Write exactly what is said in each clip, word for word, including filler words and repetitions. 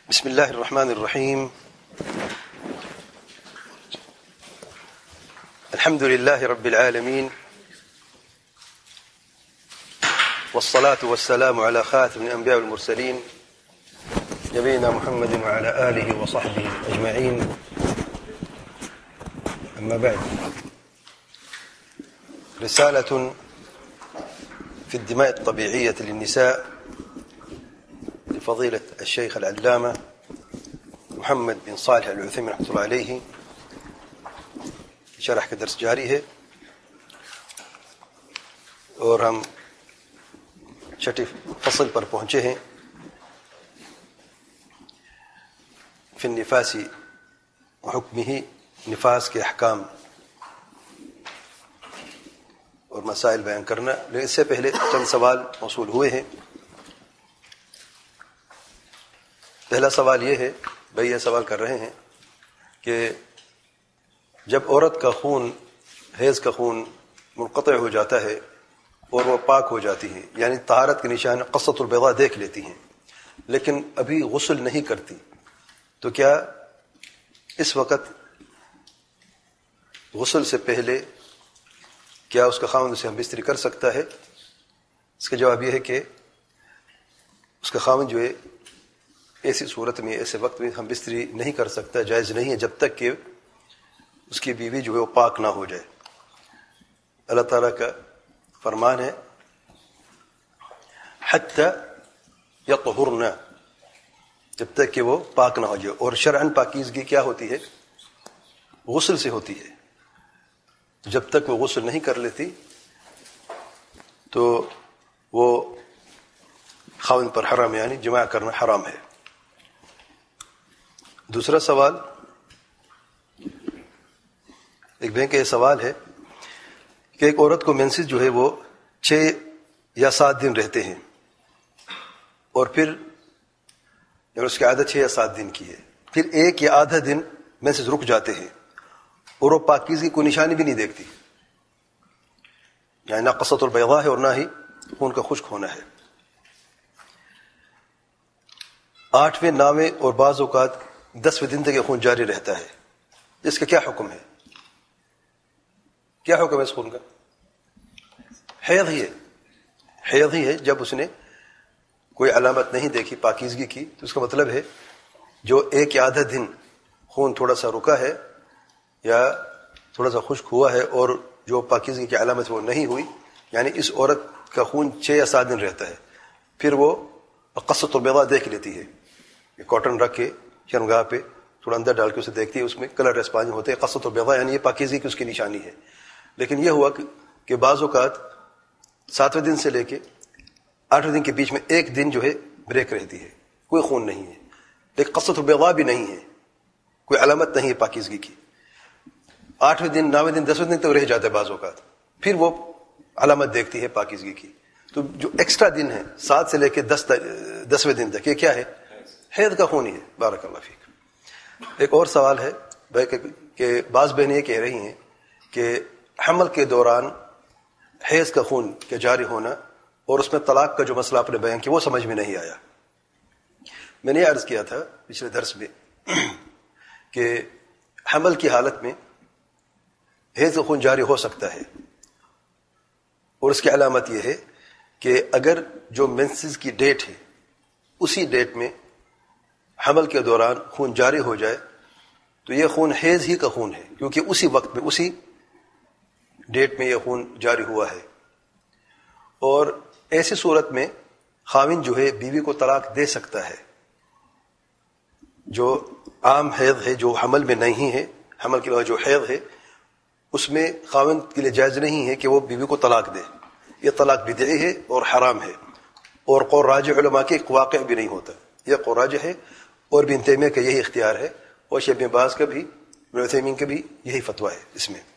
بسم الله الرحمن الرحيم. الحمد لله رب العالمين، والصلاة والسلام على خاتم الأنبياء والمرسلين نبينا محمد وعلى آله وصحبه أجمعين. أما بعد، رسالة في الدماء الطبيعية للنساء لفضيلة الشيخ العلامة محمد بن صالح العثيمين رحمۃ اللہ علیہ، شرح کا درس جاری ہے اور ہم چھٹے فصل پر پہنچے ہیں فی النفاس وحکمہ، نفاس کے احکام اور مسائل بیان کرنا. لیکن اس سے پہلے چند سوال موصول ہوئے ہیں. پہلا سوال یہ ہے، بھائی یہ سوال کر رہے ہیں کہ جب عورت کا خون، حیض کا خون منقطع ہو جاتا ہے اور وہ پاک ہو جاتی ہے، یعنی طہارت کے نشان قصۃ البیضاء دیکھ لیتی ہیں، لیکن ابھی غسل نہیں کرتی، تو کیا اس وقت غسل سے پہلے کیا اس کا خاوند اسے ہم بستری کر سکتا ہے؟ اس کا جواب یہ ہے کہ اس کا خاوند جو ہے ایسی صورت میں، ایسے وقت میں ہم بستری نہیں کر سکتا، جائز نہیں ہے، جب تک کہ اس کی بیوی جو ہے وہ پاک نہ ہو جائے. اللہ تعالیٰ کا فرمان ہے حتی یطہرن، جب تک کہ وہ پاک نہ ہو جائے. اور شرعاً پاکیزگی کیا ہوتی ہے؟ غسل سے ہوتی ہے. جب تک وہ غسل نہیں کر لیتی تو وہ خاوند پر حرام، یعنی جماع کرنا حرام ہے. دوسرا سوال، ایک بہن کا یہ سوال ہے کہ ایک عورت کو مینسز جو ہے وہ چھ یا سات دن رہتے ہیں اور پھر اس کی عادت چھ یا سات دن کی ہے، پھر ایک یا آدھا دن مینسز رک جاتے ہیں اور وہ پاکیزگی کی کوئی نشانی بھی نہیں دیکھتی، یعنی نہ قصۃ البیضاء ہے اور نہ ہی خون کا خشک ہونا ہے. آٹھویں، نویں اور بعض اوقات دسویں دن تک یہ خون جاری رہتا ہے، اس کا کیا حکم ہے؟ کیا حکم ہے اس خون کا؟ حیض ہی ہے، حیض ہی ہے. جب اس نے کوئی علامت نہیں دیکھی پاکیزگی کی تو اس کا مطلب ہے جو ایک یا آدھا دن خون تھوڑا سا رکا ہے یا تھوڑا سا خشک ہوا ہے اور جو پاکیزگی کی علامت وہ نہیں ہوئی، یعنی اس عورت کا خون چھ یا سات دن رہتا ہے، پھر وہ قصۃ البیضاء دیکھ لیتی ہے. یہ کاٹن رکھ کے شرمگاہ پہ تھوڑا اندر ڈال کے اسے دیکھتی ہے، اس میں کلر ریسپانس ہوتے ہیں، قصۃ البیضاء یعنی یہ پاکیزگی کی اس کی نشانی ہے. لیکن یہ ہوا کہ بعض اوقات ساتویں دن سے لے کے آٹھویں دن کے بیچ میں ایک دن جو ہے بریک رہتی ہے، کوئی خون نہیں ہے، لیکن قصۃ البیضاء بھی نہیں ہے، کوئی علامت نہیں ہے پاکیزگی کی. آٹھویں دن، نویں دن، دسویں دن تو رہ جاتا ہے بعض اوقات، پھر وہ علامت دیکھتی ہے پاکیزگی کی. تو جو ایکسٹرا دن ہے سات سے لے کے دس دسویں دن تک، یہ کیا ہے؟ حیض کا خون ہی ہے. بارک اللہ فیک. ایک اور سوال ہے کہ بعض بہنیں یہ کہہ رہی ہیں کہ حمل کے دوران حیض کا خون کے جاری ہونا اور اس میں طلاق کا جو مسئلہ آپ نے بیان کیا وہ سمجھ میں نہیں آیا. میں نے یہ عرض کیا تھا پچھلے درس میں کہ حمل کی حالت میں حیض کا خون جاری ہو سکتا ہے، اور اس کی علامت یہ ہے کہ اگر جو مینسز کی ڈیٹ ہے اسی ڈیٹ میں حمل کے دوران خون جاری ہو جائے تو یہ خون حیض ہی کا خون ہے، کیونکہ اسی وقت میں، اسی ڈیٹ میں یہ خون جاری ہوا ہے. اور ایسی صورت میں خاوند جو ہے بیوی کو طلاق دے سکتا ہے. جو عام حیض ہے، جو حمل میں نہیں ہے، حمل کے بعد جو حیض ہے، اس میں خاوند کے لیے جائز نہیں ہے کہ وہ بیوی کو طلاق دے. یہ طلاق بدعی ہے اور حرام ہے، اور قول راجح علماء کے ایک واقع بھی نہیں ہوتا. یہ قول راجح ہے اور ابن تیمیہ کا یہی اختیار ہے، اور شیخ ابن باز کا بھی، ابن عثیمین کا بھی یہی فتویٰ ہے اس میں.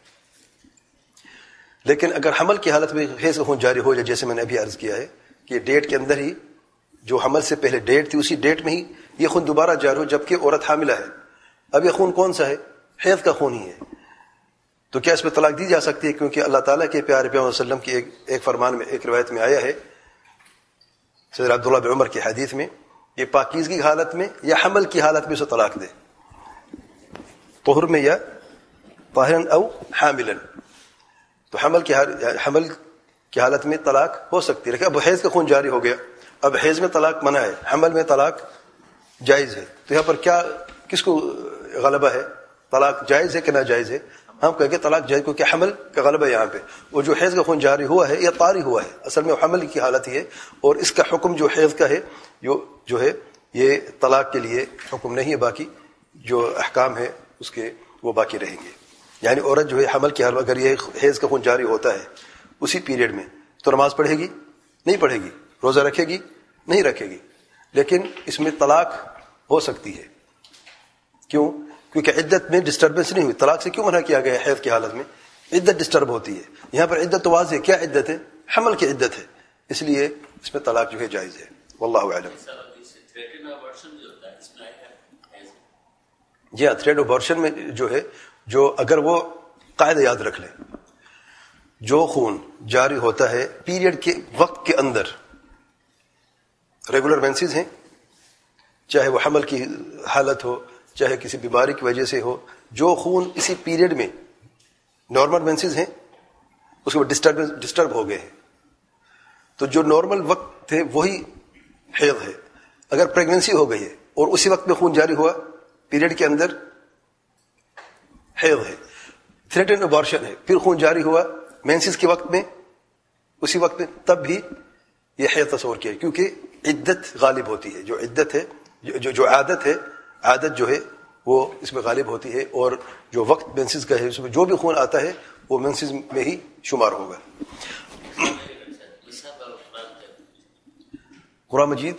لیکن اگر حمل کی حالت میں حیض کا خون جاری ہو جائے، جیسے میں نے ابھی عرض کیا ہے کہ ڈیٹ کے اندر ہی، جو حمل سے پہلے ڈیٹ تھی اسی ڈیٹ میں ہی یہ خون دوبارہ جاری ہو، جبکہ عورت حاملہ ہے، اب یہ خون کون سا ہے؟ حیض کا خون ہی ہے. تو کیا اس پہ طلاق دی جا سکتی ہے؟ کیونکہ اللہ تعالیٰ کے پیارے پیغمبر صلی اللہ علیہ وسلم کی ایک ایک فرمان میں، ایک روایت میں آیا ہے، سیدنا عبداللہ بن عمر کی حدیث میں یہ پاکیزگی کی حالت میں یا حمل کی حالت میں اسے طلاق دے, طہر میں یا طاہرن او حاملن. تو حمل کی حمل کی حالت میں طلاق ہو سکتی ہے, لیکن اب حیض کا خون جاری ہو گیا, اب حیض میں طلاق منع ہے, حمل میں طلاق جائز ہے. تو یہاں پر کیا کس کو غلبہ ہے, طلاق جائز ہے کہ ناجائز ہے؟ ہم کہیں گے طلاق جائز, کیونکہ حمل کا غلبہ ہے یہاں پہ. وہ جو حیض کا خون جاری ہوا ہے یا طاری ہوا ہے, اصل میں حمل کی حالت ہی ہے, اور اس کا حکم جو حیض کا ہے جو جو ہے یہ طلاق کے لیے حکم نہیں ہے, باقی جو احکام ہے اس کے وہ باقی رہیں گے. یعنی عورت جو ہے حمل کی حالت, اگر یہ حیض کا خون جاری ہوتا ہے اسی پیریڈ میں, تو نماز پڑھے گی نہیں پڑھے گی, روزہ رکھے گی نہیں رکھے گی, لیکن اس میں طلاق ہو سکتی ہے. کیوں؟ کیونکہ عدت میں ڈسٹربنس نہیں ہوئی. طلاق سے کیوں منع کیا گیا ہے حیض کی حالت میں؟ عدت ڈسٹرب ہوتی ہے. یہاں پر عدت تو واضح ہے, کیا عدت ہے؟ حمل کی عدت ہے, اس لیے اس میں طلاق جو ہے جائز ہے. واللہ اعلم. جی ہاں, تھریڈ ابارشن میں جو ہے, جو اگر وہ قاعدہ یاد رکھ لیں, جو خون جاری ہوتا ہے پیریڈ کے وقت کے اندر, ریگولر مینسز ہیں, چاہے وہ حمل کی حالت ہو چاہے کسی بیماری کی وجہ سے ہو, جو خون اسی پیریڈ میں نارمل مینسز ہیں اس کے بعد ڈسٹرب ڈسٹرب ہو گئے ہیں, تو جو نارمل وقت ہے وہی حیض ہے. اگر پریگننسی ہو گئی ہے اور اسی وقت میں خون جاری ہوا پیریڈ کے اندر, حیض ہے. تھریٹن ابارشن ہے, پھر خون جاری ہوا مینسز کے وقت میں اسی وقت میں, تب بھی یہ حیض تصور کیا, کیونکہ عدت غالب ہوتی ہے. جو عدت ہے جو جو عادت ہے, عادت جو ہے وہ اس میں غالب ہوتی ہے, اور جو وقت مینسز کا ہے اس میں جو بھی خون آتا ہے وہ مینسز میں ہی شمار ہوگا. قرآن مجید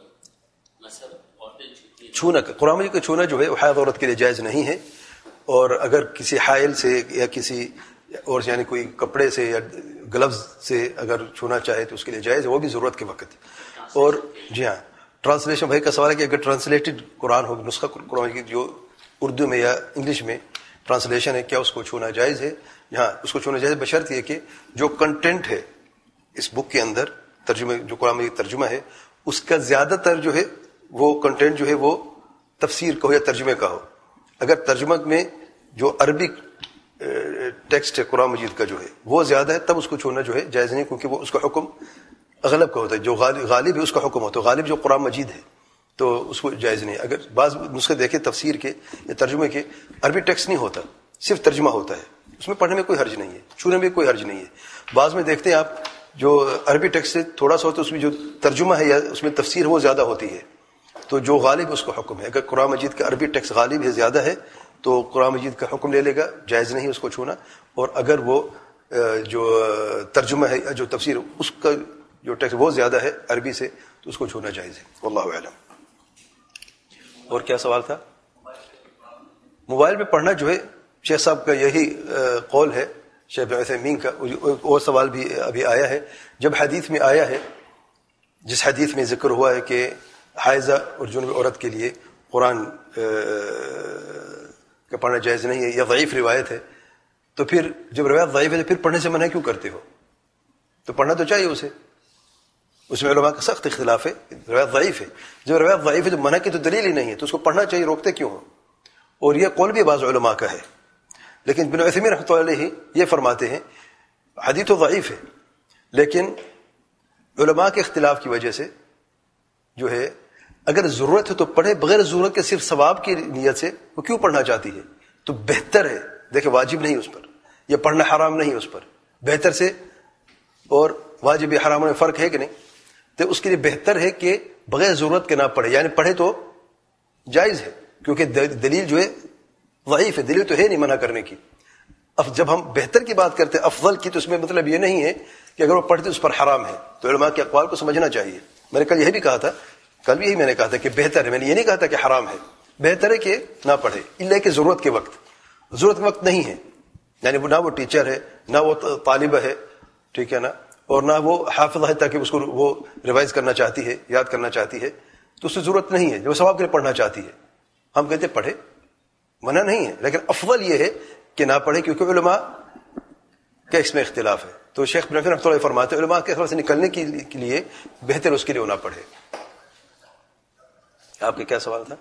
چھونا, قرآن مجید کا چھونا جو ہے وہ حائض عورت کے لیے جائز نہیں ہے, اور اگر کسی حائل سے یا کسی اور یعنی کوئی کپڑے سے یا گلوز سے اگر چھونا چاہے تو اس کے لیے جائز ہے, وہ بھی ضرورت کے وقت. اور جی ہاں, ٹرانسلیشن بھائی کا سوال ہے کہ اگر ٹرانسلیٹڈ قرآن ہو, نسخہ قرآن کی جو اردو میں یا انگلش میں ٹرانسلیشن ہے, کیا اس کو چھونا جائز ہے؟ ہاں, اس کو چھونا جائز ہے, بشرط یہ کہ جو کنٹینٹ ہے اس بک کے اندر, ترجمے جو قرآن میں ترجمہ ہے اس کا زیادہ تر جو ہے وہ کنٹینٹ جو ہے وہ تفسیر کا ہو یا ترجمے کا ہو. اگر ترجمہ میں جو عربک ٹیکسٹ ہے قرآن مجید کا جو ہے وہ زیادہ ہے, تب اس کو چھونا جو ہے جائز نہیں, کیونکہ وہ اس کا حکم غالب کا ہوتا ہے, جو غالب ہے اس کا حکم ہوتا ہے, غالب جو قرآن مجید ہے تو اس کو جائز نہیں. اگر بعض نسخے دیکھیں تفسیر کے یا ترجمے کے, عربی ٹیکسٹ نہیں ہوتا, صرف ترجمہ ہوتا ہے, اس میں پڑھنے میں کوئی حرج نہیں ہے, چھونے میں کوئی حرج نہیں ہے. بعض میں دیکھتے ہیں آپ جو عربی ٹیکسٹ سے تھوڑا سا ہوتا ہے, اس میں جو ترجمہ ہے یا اس میں تفسیر وہ زیادہ ہوتی ہے, تو جو غالب اس کا حکم ہے. اگر قرآن مجید کا عربی ٹیکسٹ غالب ہے, زیادہ ہے, تو قرآن مجید کا حکم لے لے گا, جائز نہیں اس کو چھونا. اور اگر وہ جو ترجمہ ہے جو تفسیر اس کا جو ٹیکسٹ وہ زیادہ ہے عربی سے, تو اس کو چھونا جائز ہے. واللہ اعلم. اور کیا سوال تھا؟ موبائل پہ پڑھنا جو ہے شیخ صاحب کا یہی قول ہے, شیخ بن عثیمین کا. اور سوال بھی ابھی آیا ہے, جب حدیث میں آیا ہے, جس حدیث میں ذکر ہوا ہے کہ حائضہ اور جنوب عورت کے لیے قرآن کا پڑھنا جائز نہیں ہے, یا ضعیف روایت ہے, تو پھر جب روایت ضعیف ہے تو پھر پڑھنے سے منع کیوں کرتے ہو؟ تو پڑھنا تو چاہیے اسے. اس میں علماء کا سخت اختلاف ہے, روایت ضعیف ہے. جب روایت ضعیف ہے تو منع کی تو دلیل ہی نہیں ہے, تو اس کو پڑھنا چاہیے, روکتے کیوں ہو؟ اور یہ قول بھی بعض علماء کا ہے. لیکن ابن عثیمین رحمۃ اللہ علیہ یہ فرماتے ہیں حدیث تو ضعیف ہے, لیکن علماء کے اختلاف کی وجہ سے جو ہے اگر ضرورت ہے تو پڑھے, بغیر ضرورت کے صرف ثواب کی نیت سے وہ کیوں پڑھنا چاہتی ہے؟ تو بہتر ہے, دیکھیں واجب نہیں اس پر, یہ پڑھنا حرام نہیں اس پر, بہتر سے اور واجب حرام میں فرق ہے کہ نہیں؟ تو اس کے لیے بہتر ہے کہ بغیر ضرورت کے نہ پڑھے, یعنی پڑھے تو جائز ہے, کیونکہ دلیل جو ہے ضعیف ہے, دلیل تو ہے نہیں منع کرنے کی. اب جب ہم بہتر کی بات کرتے ہیں, افضل کی, تو اس میں مطلب یہ نہیں ہے کہ اگر وہ پڑھتے اس پر حرام ہے. تو علماء کے اقوال کو سمجھنا چاہیے. میں نے کل یہی بھی کہا تھا, کل بھی یہی میں نے کہا تھا کہ بہتر ہے, میں نے یہ نہیں کہا تھا کہ حرام ہے, بہتر ہے کہ نہ پڑھے, الا کہ ضرورت کے وقت. ضرورت کے وقت نہیں ہے, یعنی نہ وہ ٹیچر ہے, نہ وہ طالبہ ہے, ٹھیک ہے نا, اور نہ وہ حافظہ ہے تاکہ اس کو وہ ریوائز کرنا چاہتی ہے, یاد کرنا چاہتی ہے, تو اس سے ضرورت نہیں ہے, جو ثواب کے لیے پڑھنا چاہتی ہے. ہم کہتے پڑھے, منع نہیں ہے, لیکن افضل یہ ہے کہ نہ پڑھے, کیونکہ علماء کا اس میں اختلاف ہے. تو شیخ بن عثیمین رحمۃ اللہ فرماتے ہیں علماء کے اختلاف سے نکلنے کے لیے بہتر اس کے لیے نہ پڑھے. آپ کا کیا سوال تھا؟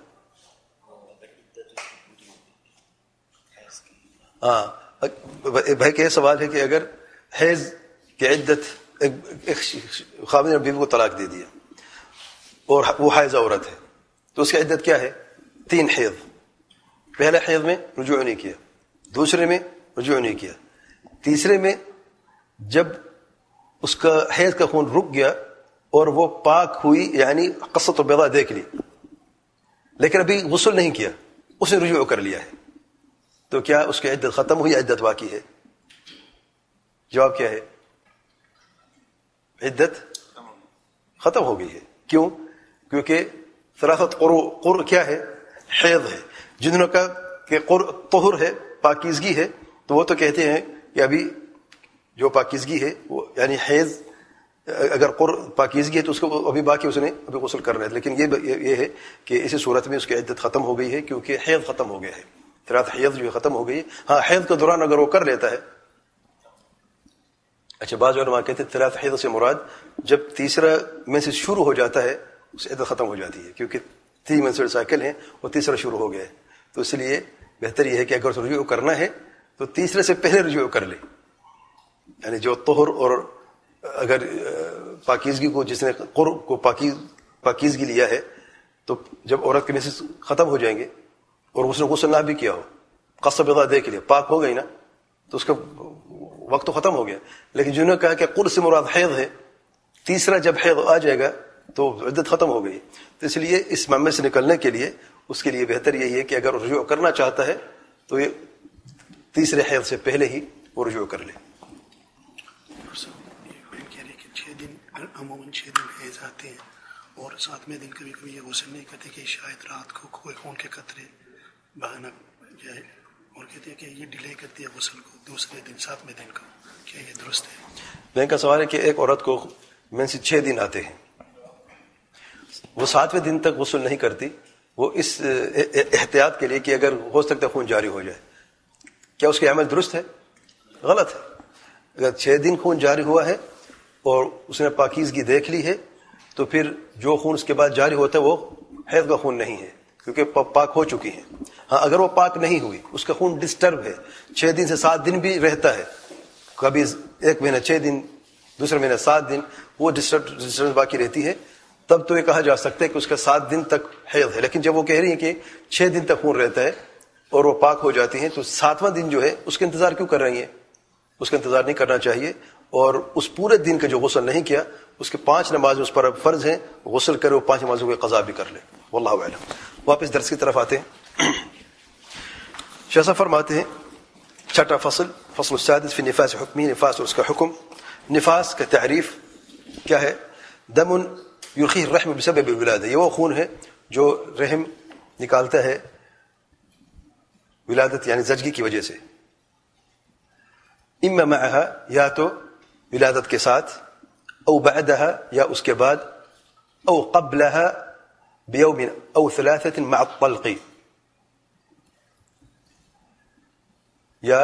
ہاں بھائی کہ یہ سوال ہے کہ اگر حیض کی عدت ایک خاوند نے بیوی کو طلاق دے دیا اور وہ حائض عورت ہے تو اس کی عدت کیا ہے؟ تین حیض. پہلے حیض میں رجوع نہیں کیا, دوسرے میں رجوع نہیں کیا, تیسرے میں جب اس کا حیض کا خون رک گیا اور وہ پاک ہوئی یعنی قصۃ البیضاء دیکھ لی لیکن ابھی غسل نہیں کیا, اس نے رجوع کر لیا ہے, تو کیا اس کی عدت ختم ہوئی, عدت باقی ہے؟ جواب کیا ہے؟ عدت ختم ہو گئی ہے. کیوں؟ کیونکہ ثلاثت قروء, قروء کیا ہے؟ حیض ہے. جنہوں نے کہا کہ قروء طہر ہے, پاکیزگی ہے, تو وہ تو کہتے ہیں کہ ابھی جو پاکیزگی ہے وہ یعنی حیض اگر قروء پاکیزگی ہے تو اس کو ابھی باقی, اس نے ابھی غسل کرنا ہے. لیکن یہ یہ ہے کہ اسی صورت میں اس کی عدت ختم ہو گئی ہے کیونکہ حیض ختم ہو گیا ہے, ثلاث حیض جو ختم ہو گئی. ہاں حیض کے دوران اگر وہ کر لیتا ہے, اچھا بعض علماء کہتے ہیں ثلاث حیض سے مراد جب تیسرا مینسس شروع ہو جاتا ہے اس عدت ختم ہو جاتی ہے, کیونکہ تین منسٹر سائیکل ہیں اور تیسرا شروع ہو گیا ہے. تو اس لیے بہتر یہ ہے کہ اگر رجوع کرنا ہے تو تیسرے سے پہلے رجوع کر لے, یعنی جو طہر اور اگر پاکیزگی کو جس نے قرب کو پاکیز پاکیزگی لیا ہے تو جب عورت کے میسز ختم ہو جائیں گے اور اس نے غسل نہ بھی کیا ہو, قصۃ البیضاء دیکھ لیا, پاک ہو گئی نا, تو اس کا وقت تو ختم ہو گیا. لیکن جنہوں نے کہا کہ قرء سے مراد حیض ہے, تیسرا جب حیض آ جائے گا تو عدت ختم ہو گئی. تو اس لیے اس معاملے سے نکلنے کے لیے اس کے لیے بہتر یہی ہے کہ اگر رجوع کرنا چاہتا ہے تو یہ تیسرے حیض سے پہلے ہی وہ رجوع کر لے. عموماً چھ دن حیض آتے ہیں اور ساتویں دن کبھی کبھی یہ غسل نہیں کرتے کہ شاید رات کو کوئی خون کے قطرے بہانہ جائے, اور کہتے ہیں کہ یہ ڈیلے کرتی ہے غسل کو دوسرے دن ساتویں دن کو, کیا یہ درست ہے؟ میں کا سوال ہے کہ ایک عورت کو مینس چھ دن آتے ہیں, وہ ساتویں دن تک غسل نہیں کرتی, وہ اس احتیاط کے لیے کہ اگر ہو سکتا ہے خون جاری ہو جائے, کیا اس کے عمل درست ہے؟ غلط ہے. اگر چھ دن خون جاری ہوا ہے اور اس نے پاکیزگی دیکھ لی ہے تو پھر جو خون اس کے بعد جاری ہوتا ہے وہ حیض کا خون نہیں ہے کیونکہ پاک ہو چکی ہے. ہاں اگر وہ پاک نہیں ہوئی, اس کا خون ڈسٹرب ہے, چھ دن سے سات دن بھی رہتا ہے, کبھی ایک مہینہ چھ دن, دوسرے مہینہ سات دن, وہ ڈسٹرب باقی رہتی ہے, تب تو یہ کہا جا سکتا ہے کہ اس کا سات دن تک حیض ہے. لیکن جب وہ کہہ رہی ہیں کہ چھ دن تک خون رہتا ہے اور وہ پاک ہو جاتی ہیں تو ساتواں دن جو ہے اس کا انتظار کیوں کر رہی ہیں؟ اس کا انتظار نہیں کرنا چاہیے. اور اس پورے دن کا جو غسل نہیں کیا اس کے پانچ نماز اس پر فرض ہیں, غسل کرے وہ پانچ نمازوں کو قضا بھی کر لے. واللہ اعلم. واپس درس کی طرف آتے ہیں. شاہ صاحب فرماتے ہیں چھٹا فصل, فصل السادس فی نفاس حکمی, نفاس اور اس کا حکم. نفاس کا تعریف کیا ہے؟ دم یرخیہ الرحم بسبب الولادہ, یہ وہ خون ہے جو رحم نکالتا ہے ولادت یعنی زچگی کی وجہ سے. اما معها یا تو ولادت کے ساتھ, او بعدها یا اس کے بعد, او قبلها بیوم او ثلاثة مع الطلق, یا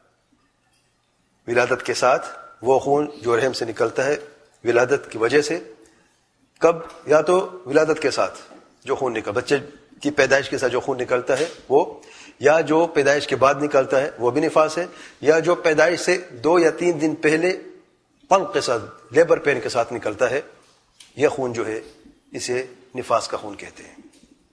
ولادت کے ساتھ وہ خون جو رحم سے نکلتا ہے ولادت کی وجہ سے. کب؟ یا تو ولادت کے ساتھ جو خون نکل بچے کی پیدائش کے ساتھ جو خون نکلتا ہے وہ, یا جو پیدائش کے بعد نکلتا ہے وہ بھی نفاس ہے, یا جو پیدائش سے دو یا تین دن پہلے طلق کے ساتھ لیبر پین کے ساتھ نکلتا ہے, یہ خون جو ہے اسے نفاس کا خون کہتے ہیں.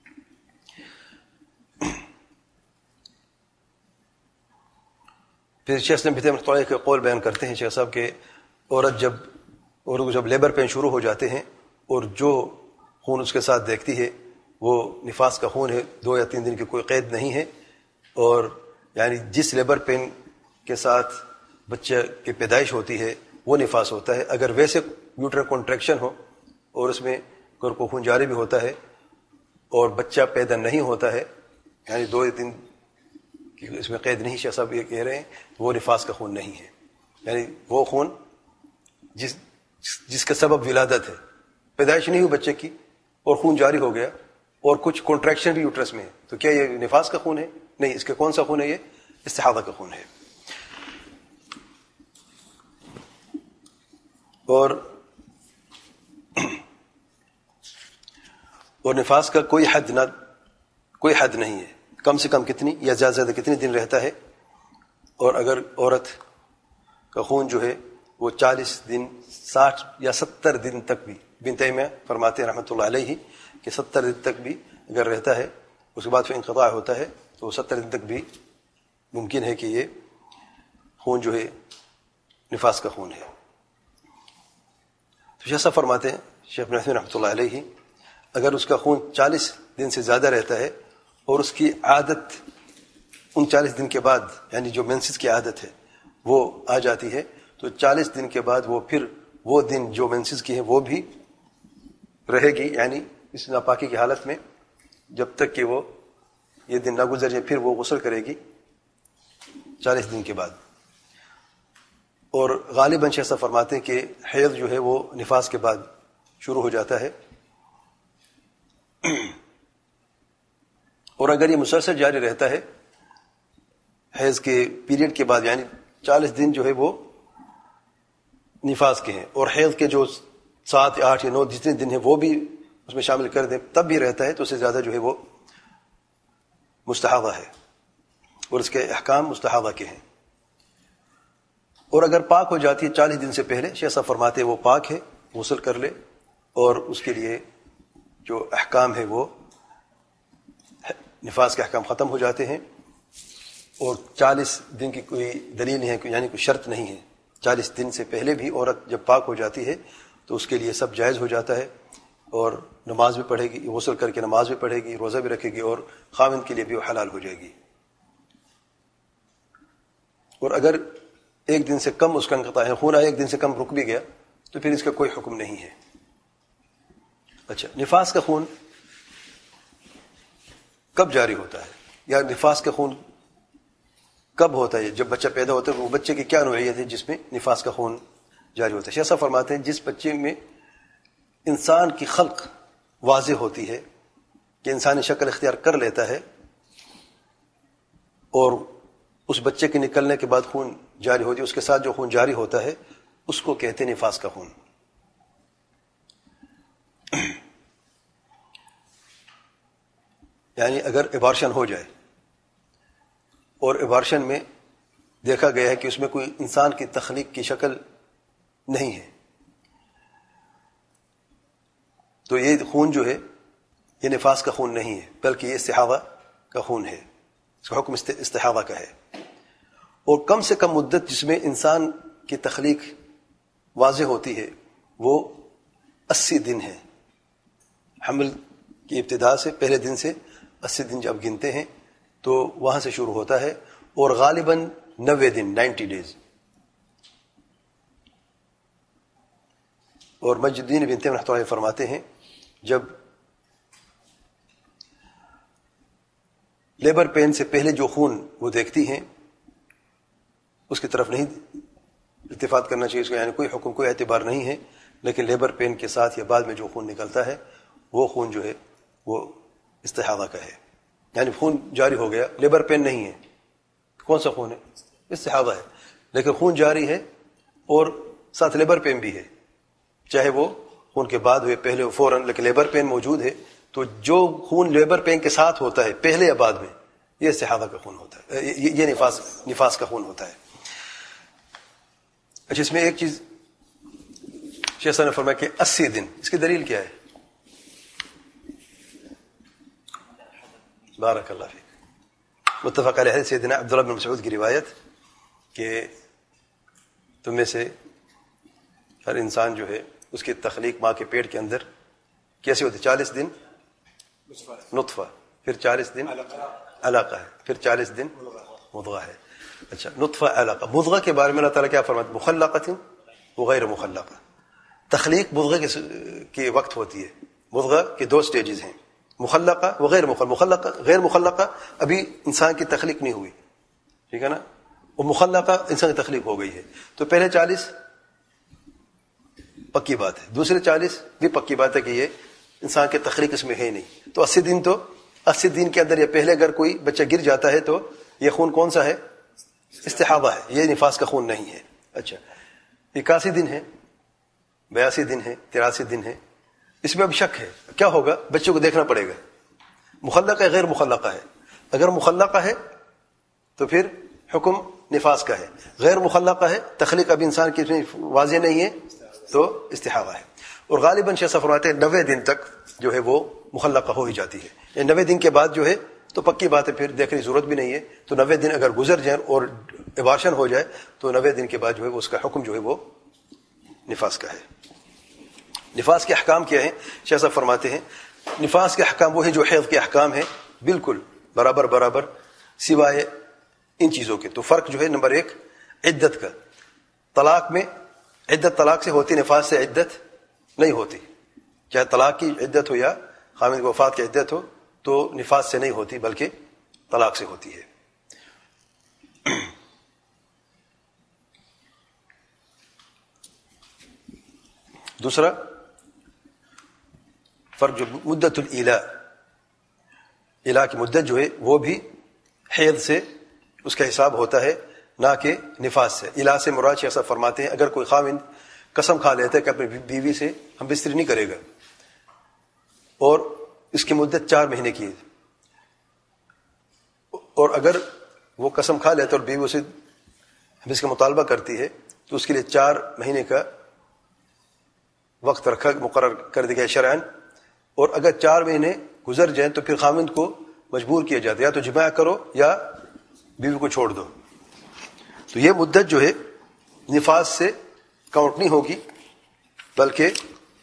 پھر شیخ نے رحمۃ اللہ کے قول بیان کرتے ہیں شیخ صاحب کہ عورت جب عورت کو جب لیبر پین شروع ہو جاتے ہیں اور جو خون اس کے ساتھ دیکھتی ہے وہ نفاس کا خون ہے, دو یا تین دن کی کوئی قید نہیں ہے, اور یعنی جس لیبر پین کے ساتھ بچے کی پیدائش ہوتی ہے وہ نفاس ہوتا ہے. اگر ویسے یوٹرن کنٹریکشن ہو اور اس میں کوئی خون جاری بھی ہوتا ہے اور بچہ پیدا نہیں ہوتا ہے, یعنی دو یا تین اس میں قید نہیں, شیخ صاحب یہ کہہ رہے ہیں وہ نفاس کا خون نہیں ہے. یعنی وہ خون جس جس کا سبب ولادت ہے, پیدائش نہیں ہوئی بچے کی اور خون جاری ہو گیا اور کچھ کنٹریکشن بھی یوٹرس میں ہے, تو کیا یہ نفاس کا خون ہے؟ نہیں. اس کا کون سا خون ہے؟ یہ استحاضہ کا خون ہے. اور اور نفاس کا کوئی حد نہ کوئی حد نہیں ہے، کم سے کم کتنی یا زیادہ سے زیادہ کتنی دن رہتا ہے. اور اگر عورت کا خون جو ہے وہ چالیس دن ساٹھ یا ستر دن تک بھی، ابن تیمیہ فرماتے ہیں رحمۃ اللہ علیہ کہ ستر دن تک بھی اگر رہتا ہے اس کے بعد پھر انقطاع ہوتا ہے تو وہ ستر دن تک بھی ممکن ہے کہ یہ خون جو ہے نفاس کا خون ہے. تو جیسا فرماتے ہیں شیخ ابن عثیمین رحمۃ اللہ علیہ، اگر اس کا خون چالیس دن سے زیادہ رہتا ہے اور اس کی عادت ان چالیس دن کے بعد، یعنی جو مینسز کی عادت ہے وہ آ جاتی ہے، تو چالیس دن کے بعد وہ پھر وہ دن جو مینسز کی ہیں وہ بھی رہے گی، یعنی اس ناپاکی کی حالت میں جب تک کہ وہ یہ دن نہ گزر جائے، پھر وہ غسل کرے گی چالیس دن کے بعد. اور غالباً شیخ صاحب فرماتے ہیں کہ حیض جو ہے وہ نفاس کے بعد شروع ہو جاتا ہے، اور اگر یہ مسلسل جاری رہتا ہے حیض کے پیریڈ کے بعد، یعنی چالیس دن جو ہے وہ نفاس کے ہیں اور حیض کے جو سات یا آٹھ یا نو جتنے دن ہیں وہ بھی اس میں شامل کر دیں تب بھی رہتا ہے، تو اس سے زیادہ جو ہے وہ مستحاضہ ہے اور اس کے احکام مستحاضہ کے ہیں. اور اگر پاک ہو جاتی ہے چالیس دن سے پہلے، شیخ صاحب فرماتے ہیں وہ پاک ہے، غسل کر لے اور اس کے لیے جو احکام ہے وہ نفاس کے احکام ختم ہو جاتے ہیں. اور چالیس دن کی کوئی دلیل نہیں ہے، یعنی کوئی شرط نہیں ہے، چالیس دن سے پہلے بھی عورت جب پاک ہو جاتی ہے تو اس کے لیے سب جائز ہو جاتا ہے، اور نماز بھی پڑھے گی، غسل کر کے نماز بھی پڑھے گی، روزہ بھی رکھے گی، اور خاوند کے لیے بھی وہ حلال ہو جائے گی. اور اگر ایک دن سے کم اس کا انقطاع ہے، خون ایک دن سے کم رک بھی گیا تو پھر اس کا کوئی حکم نہیں ہے. اچھا، نفاس کا خون کب جاری ہوتا ہے، یا نفاس کا خون کب ہوتا ہے؟ جب بچہ پیدا ہوتا ہے وہ بچے کی کیا نوعیت ہے جس میں نفاس کا خون جاری ہوتا ہے؟ شیخ صاحب فرماتے ہیں جس بچے میں انسان کی خلق واضح ہوتی ہے کہ انسانی شکل اختیار کر لیتا ہے اور اس بچے کے نکلنے کے بعد خون جاری ہوتی ہے، اس کے ساتھ جو خون جاری ہوتا ہے اس کو کہتے ہیں نفاس کا خون. یعنی اگر ایبارشن ہو جائے اور ایبارشن میں دیکھا گیا ہے کہ اس میں کوئی انسان کی تخلیق کی شکل نہیں ہے، تو یہ خون جو ہے یہ نفاس کا خون نہیں ہے، بلکہ یہ استحاضہ کا خون ہے، اس کا حکم استحاضہ کا ہے. اور کم سے کم مدت جس میں انسان کی تخلیق واضح ہوتی ہے وہ اسی دن ہے. حمل کی ابتدا سے پہلے دن سے اسی دن جب گنتے ہیں تو وہاں سے شروع ہوتا ہے، اور غالباً نوے دن نائنٹی ڈیز. اور مجد الدین ابن تیمیہ رحمۃ اللہ فرماتے ہیں جب لیبر پین سے پہلے جو خون وہ دیکھتی ہیں اس کی طرف نہیں التفات کرنا چاہیے، اس کا یعنی کوئی حکم کوئی اعتبار نہیں ہے، لیکن لیبر پین کے ساتھ یا بعد میں جو خون نکلتا ہے وہ خون جو ہے وہ استحاضہ کا ہے. یعنی خون جاری ہو گیا، لیبر پین نہیں ہے، کون سا خون ہے؟ استحاضہ ہے، لیکن خون جاری ہے اور ساتھ لیبر پین بھی ہے، چاہے وہ خون کے بعد ہوئے پہلے ہو فوراً، لیکن لیبر پین موجود ہے. تو جو خون لیبر پین کے ساتھ ہوتا ہے پہلے یا بعد میں یہ استحاضہ کا خون ہوتا ہے، یہ نفاس نفاس کا خون ہوتا ہے. اچھا، اس میں ایک چیز شیخ صاحب نے فرمایا کہ اسی دن، اس کی دلیل کیا ہے؟ بارک اللہ فیک. متفق علیہ حدیث سیدنا عبداللہ بن مسعود کی روایت کہ تم میں سے ہر انسان جو ہے اس کی تخلیق ماں کے پیٹ کے اندر کیسے ہوتی؟ چالیس دن نطفہ، پھر چالیس دن علقہ ہے، پھر چالیس دن مضغہ ہے. اچھا، نطفہ علقہ مضغہ کے بارے میں اللہ تعالیٰ کیا فرماتا؟ مخلقۃ وغیر مخلقہ. تخلیق مضغہ کے وقت ہوتی ہے، مضغہ کے دو سٹیجز ہیں، مخلقہ وغیر مخلقہ. مخلقہ غیر مخلقہ ابھی انسان کی تخلیق نہیں ہوئی، ٹھیک ہے نا، وہ مخلقہ انسان کی تخلیق ہو گئی ہے. تو پہلے چالیس پکی بات ہے، دوسرے چالیس بھی پکی بات ہے کہ یہ انسان کی تخلیق اس میں ہے نہیں. تو اسی دن تو اسی دن کے اندر یا پہلے اگر کوئی بچہ گر جاتا ہے تو یہ خون کون سا ہے؟ استحاضہ ہے، یہ نفاس کا خون نہیں ہے. اچھا، اکاسی دن ہے، بیاسی دن ہے، تراسی دن ہے، اس میں اب شک ہے کیا ہوگا, بچے کو دیکھنا پڑے گا مخلقہ ہے غیر مخلقہ ہے. اگر مخلقہ ہے تو پھر حکم نفاس کا ہے, غیر مخلقہ ہے تخلیق اب انسان کی واضح نہیں ہے تو استحاضہ ہے. اور غالباً شیخ صاحب فرماتے ہیں نوے دن تک جو ہے وہ مخلقہ ہو ہی جاتی ہے, یعنی نوے دن کے بعد جو ہے تو پکی بات ہے پھر دیکھنے کی ضرورت بھی نہیں ہے. تو نوے دن اگر گزر جائیں اور ابارشن ہو جائے تو نوے دن کے بعد جو ہے اس کا حکم جو ہے وہ نفاس کا ہے. نفاس کے احکام کیا ہیں؟ شیخ صاحب فرماتے ہیں نفاس کے احکام وہ ہیں جو حیض کے احکام ہیں بالکل برابر برابر سوائے ان چیزوں کے. تو فرق جو ہے نمبر ایک عدت کا, طلاق میں عدت طلاق سے ہوتی, نفاس سے عدت نہیں ہوتی. چاہے طلاق کی عدت ہو یا خامد کی وفات کی عدت ہو تو نفاس سے نہیں ہوتی بلکہ طلاق سے ہوتی ہے. دوسرا فرق جو مدت الالا, الا کی مدت جو ہے وہ بھی حیض سے اس کا حساب ہوتا ہے نہ کہ نفاس سے. الا سے مراد شیخ صاحب فرماتے ہیں اگر کوئی خاوند قسم کھا لیتا ہے کہ اپنی بیوی سے ہم بستری نہیں کرے گا اور اس کی مدت چار مہینے کی ہے, اور اگر وہ قسم کھا لیتا ہے اور بیوی اسے اس کا مطالبہ کرتی ہے تو اس کے لیے چار مہینے کا وقت رکھا مقرر کر دیا گیا شرعاً. اور اگر چار مہینے گزر جائیں تو پھر خاوند کو مجبور کیا جاتا ہے یا تو جماع کرو یا بیوی کو چھوڑ دو. تو یہ مدت جو ہے نفاس سے کاؤنٹ نہیں ہوگی بلکہ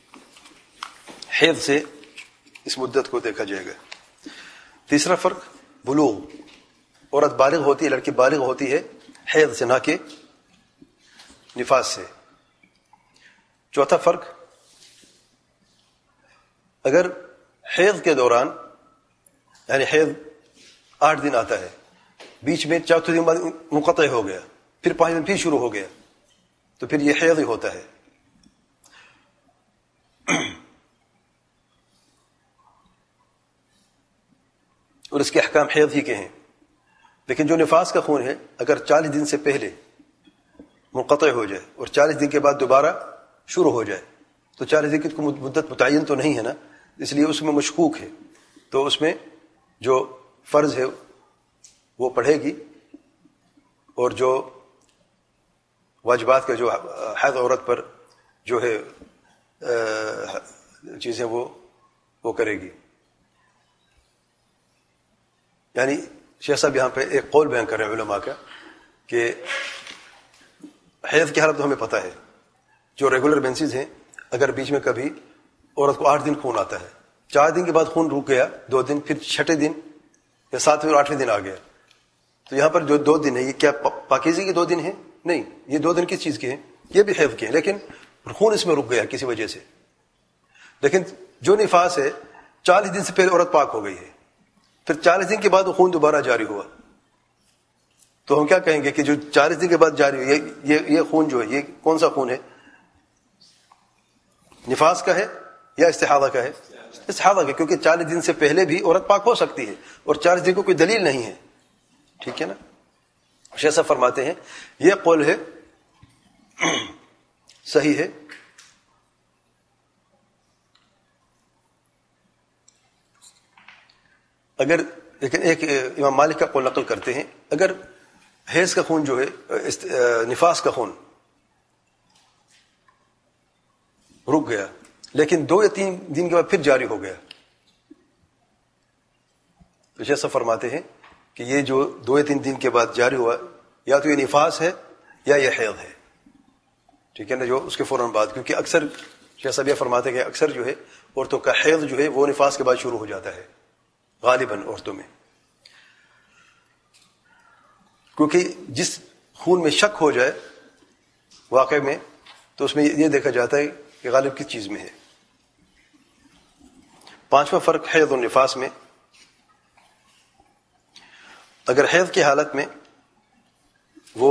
حیض سے اس مدت کو دیکھا جائے گا. تیسرا فرق بلوغ, عورت بالغ ہوتی ہے, لڑکی بالغ ہوتی ہے حیض سے نہ کہ نفاس سے. چوتھا فرق اگر حیض کے دوران یعنی حیض آٹھ دن آتا ہے, بیچ میں چوتھے دن بعد منقطع ہو گیا, پھر پانچ دن پھر شروع ہو گیا تو پھر یہ حیض ہی ہوتا ہے. اور اس کے احکام حیض ہی کے ہیں. لیکن جو نفاس کا خون ہے اگر چالیس دن سے پہلے منقطع ہو جائے اور چالیس دن کے بعد دوبارہ شروع ہو جائے تو چالیس دن کی مدت متعین تو نہیں ہے نا, اس لیے اس میں مشکوک ہے. تو اس میں جو فرض ہے وہ پڑھے گی اور جو واجبات کا جو حیض عورت پر جو ہے چیزیں وہ وہ کرے گی. یعنی شیخ صاحب یہاں پہ ایک قول بیان کر رہے ہیں علماء کا کہ حیض کی حالت تو ہمیں پتہ ہے, جو ریگولر مینسز ہیں اگر بیچ میں کبھی عورت کو آٹھ دن خون آتا ہے, چار دن کے بعد خون رک گیا دو دن, پھر چھٹے دن یا ساتویں اور آٹھویں دن آ گیا, تو یہاں پر جو دو دن ہے یہ کیا پاکیزگی کے دو دن ہیں؟ نہیں, یہ دو دن کس چیز کے ہیں؟ یہ بھی حیض کے ہیں, لیکن خون اس میں رک گیا کسی وجہ سے. لیکن جو نفاس ہے چالیس دن سے پہلے عورت پاک ہو گئی ہے, پھر چالیس دن کے بعد وہ خون دوبارہ جاری ہوا, تو ہم کیا کہیں گے کہ جو چالیس دن کے بعد جاری ہوا یہ یہ خون جو ہے یہ کون سا خون ہے؟ نفاس کا ہے یا استحاضہ کا ہے؟ استحاضہ کا, کیونکہ چالیس دن سے پہلے بھی عورت پاک ہو سکتی ہے اور چالیس دن کو کوئی دلیل نہیں ہے. ٹھیک ہے نا. شیخ صاحب فرماتے ہیں یہ قول ہے صحیح ہے اگر, لیکن ایک امام مالک کا قول نقل کرتے ہیں اگر حیض کا خون جو ہے نفاس کا خون رک گیا لیکن دو یا تین دن کے بعد پھر جاری ہو گیا تو شیخ صاحب فرماتے ہیں کہ یہ جو دو یا تین دن کے بعد جاری ہوا یا تو یہ نفاس ہے یا یہ حیض ہے. ٹھیک ہے نا, جو اس کے فوراً بعد, کیونکہ اکثر شیخ صاحب یہ فرماتے ہیں کہ اکثر جو ہے عورتوں کا حیض جو ہے وہ نفاس کے بعد شروع ہو جاتا ہے غالباً عورتوں میں, کیونکہ جس خون میں شک ہو جائے واقع میں تو اس میں یہ دیکھا جاتا ہے کہ غالب کس چیز میں ہے. پانچواں فرق حیض اور نفاس میں, اگر حیض کی حالت میں وہ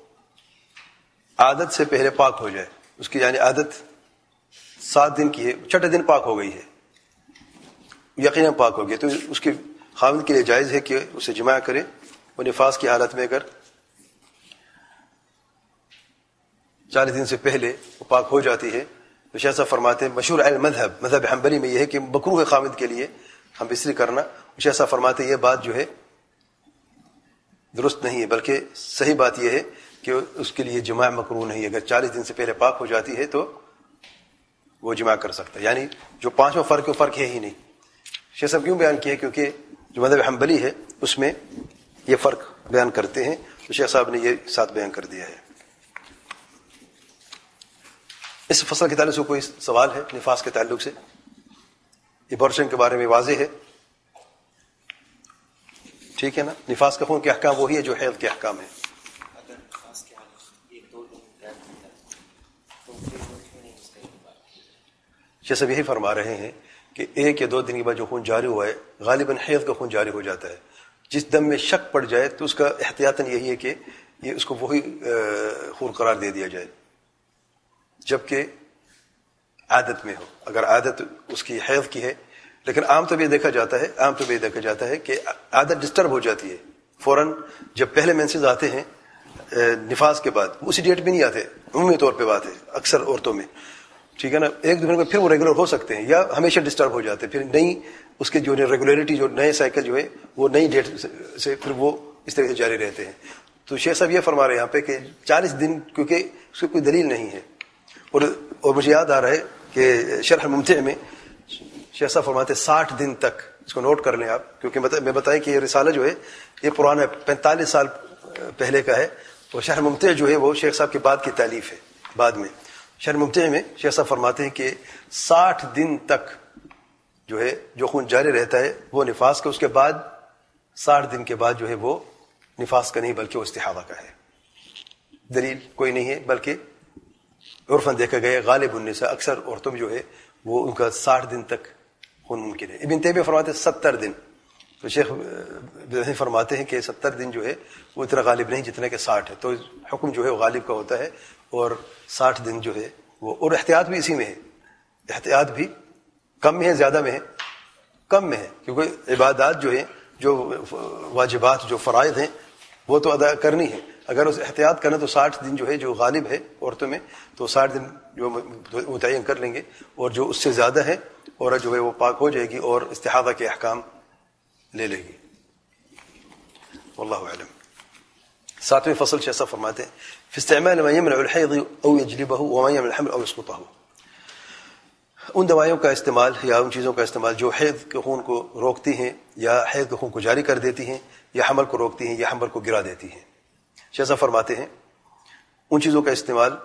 عادت سے پہلے پاک ہو جائے, اس کی یعنی عادت سات دن کی ہے, چھٹے دن پاک ہو گئی ہے, یقیناً پاک ہو گئی, تو اس کے خاوند کے لیے جائز ہے کہ اسے جماع کرے. وہ نفاس کی حالت میں اگر چالیس دن سے پہلے وہ پاک ہو جاتی ہے تو شیخ صاحب فرماتے ہیں مشہور المذہب مذہب حنبلی میں یہ ہے کہ مکروہ ہے خامد کے لیے ہم بستری کرنا. شیخ صاحب فرماتے ہیں یہ بات جو ہے درست نہیں ہے، بلکہ صحیح بات یہ ہے کہ اس کے لیے جماع مکروہ نہیں. اگر چالیس دن سے پہلے پاک ہو جاتی ہے تو وہ جماع کر سکتا ہے. یعنی جو پانچواں فرق ہے وہ فرق ہے ہی نہیں. شیخ صاحب کیوں بیان کیا؟ کیونکہ جو مذہب حنبلی ہے اس میں یہ فرق بیان کرتے ہیں، تو شیخ صاحب نے یہ ساتھ بیان کر دیا ہے. اس فصل کے تعلق سے کوئی سوال ہے؟ نفاس کے تعلق سے ابورشن کے بارے میں واضح ہے، ٹھیک ہے نا؟ نفاس کا خون کے احکام وہی ہے جو حیض کے احکام ہیں. شیخ صاحب یہی فرما رہے ہیں کہ ایک یا دو دن کے بعد جو خون جاری ہوا ہے غالباً حیض کا خون جاری ہو جاتا ہے. جس دم میں شک پڑ جائے تو اس کا احتیاطاً یہی ہے کہ یہ اس کو وہی خون قرار دے دیا جائے جبکہ عادت میں ہو. اگر عادت اس کی حیض کی ہے، لیکن عام طور پہ دیکھا جاتا ہے عام طور پہ دیکھا جاتا ہے کہ عادت ڈسٹرب ہو جاتی ہے فوراً جب پہلے مینسز آتے ہیں نفاس کے بعد. اسی ڈیٹ پہ نہیں آتے، عمومی طور پہ بات ہے اکثر عورتوں میں، ٹھیک ہے نا؟ ایک دو مہینے میں پھر وہ ریگولر ہو سکتے ہیں یا ہمیشہ ڈسٹرب ہو جاتے ہیں. پھر نئی اس کے جو ریگولیرٹی جو نئے سائیکل جو ہے وہ نئی ڈیٹ سے پھر وہ اس طرح سے جاری رہتے ہیں. تو شیخ صاحب یہ فرما رہے ہیں یہاں پہ کہ چالیس دن کیونکہ اس کی کوئی دلیل نہیں ہے. اور اور مجھے یاد آ رہا ہے کہ شرح ممتع میں شیخ صاحب فرماتے ہیں ساٹھ دن تک، اس کو نوٹ کر لیں آپ، کیونکہ میں بتائیں کہ یہ رسالہ جو ہے یہ پرانا پینتالیس سال پہلے کا ہے، اور شرح ممتع جو ہے وہ شیخ صاحب کے بعد کی تالیف ہے بعد میں. شرح ممتع میں شیخ صاحب فرماتے ہیں کہ ساٹھ دن تک جو ہے جو خون جاری رہتا ہے وہ نفاس کا، اس کے بعد ساٹھ دن کے بعد جو ہے وہ نفاس کا نہیں بلکہ وہ استحاضہ کا ہے. دلیل کوئی نہیں ہے، بلکہ عرفاً دیکھا گیا غالب النساء اکثر عورتوں میں جو ہے وہ ان کا ساٹھ دن تک خون ممکن ہے. ابن تیمیہ فرماتے ہیں ستر دن، تو شیخ فرماتے ہیں کہ ستر دن جو ہے وہ اتنا غالب نہیں جتنا کہ ساٹھ ہے. تو حکم جو ہے وہ غالب کا ہوتا ہے اور ساٹھ دن جو ہے وہ، اور احتیاط بھی اسی میں ہے. احتیاط بھی کم میں ہے زیادہ میں ہے؟ کم میں ہے، کیونکہ عبادات جو ہیں جو واجبات جو فرائض ہیں وہ تو ادا کرنی ہے. اگر اس احتیاط کرنا تو ساٹھ دن جو ہے جو غالب ہے عورتوں میں تو ساٹھ دن جو متعین کر لیں گے، اور جو اس سے زیادہ ہے عورت جو ہے وہ پاک ہو جائے گی اور استحاضہ کے احکام لے لے گی. واللہ اعلم. ساتویں فصل شیخ صاحب فرماتے ہیں فی استعمال ما يمنع الحیض او یجلبه وما يمنع الحمل او يسقطه. ان دوائیوں کا استعمال یا ان چیزوں کا استعمال جو حیض کے خون کو روکتی ہیں یا حیض کے خون کو جاری کر دیتی ہیں یا حمل کو روکتی ہیں یا حمل کو گرا دیتی ہیں. شیخ صاحب فرماتے ہیں ان چیزوں کا استعمال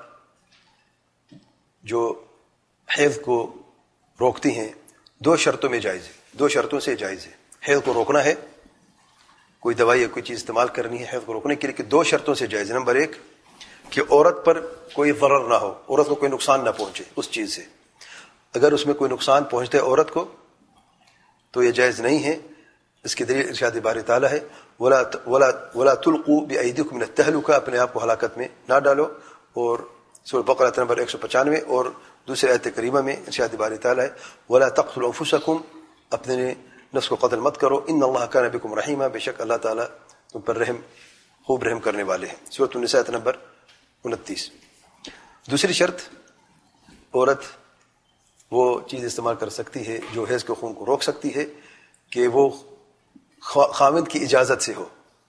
جو حیض کو روکتی ہیں دو شرطوں میں جائز ہے، دو شرطوں سے جائز ہے. حیض کو روکنا ہے، کوئی دوائی یا کوئی چیز استعمال کرنی ہے حیض کو روکنے کے لیے، کہ دو شرطوں سے جائز ہے. نمبر ایک کہ عورت پر کوئی ضرر نہ ہو، عورت کو کوئی نقصان نہ پہنچے اس چیز سے. اگر اس میں کوئی نقصان پہنچتا ہے عورت کو تو یہ جائز نہیں ہے. اس کی دلیل ارشاد باری تعالیٰ ہے ولا ولا ولا تلقوا بأيديكم من التهلكة، اپنے آپ کو ہلاکت میں نہ ڈالو. اور سورہ بقرہ نمبر ایک سو پچانوے اور دوسرے آیت کریمہ میں ارشاد باری تعالیٰ ہے ولا تقتلوا انفسكم، اپنے نفس کو قتل مت کرو. ان اللہ کان بکم رحیما، بے شک اللہ تعالیٰ تم پر رحم خوب رحم کرنے والے ہیں. سورۃ النساء نمبر انتیس. دوسری شرط عورت وہ چیز استعمال کر سکتی ہے جو حیض کے خون کو روک سکتی ہے کہ وہ خاوند کی اجازت سے ہو.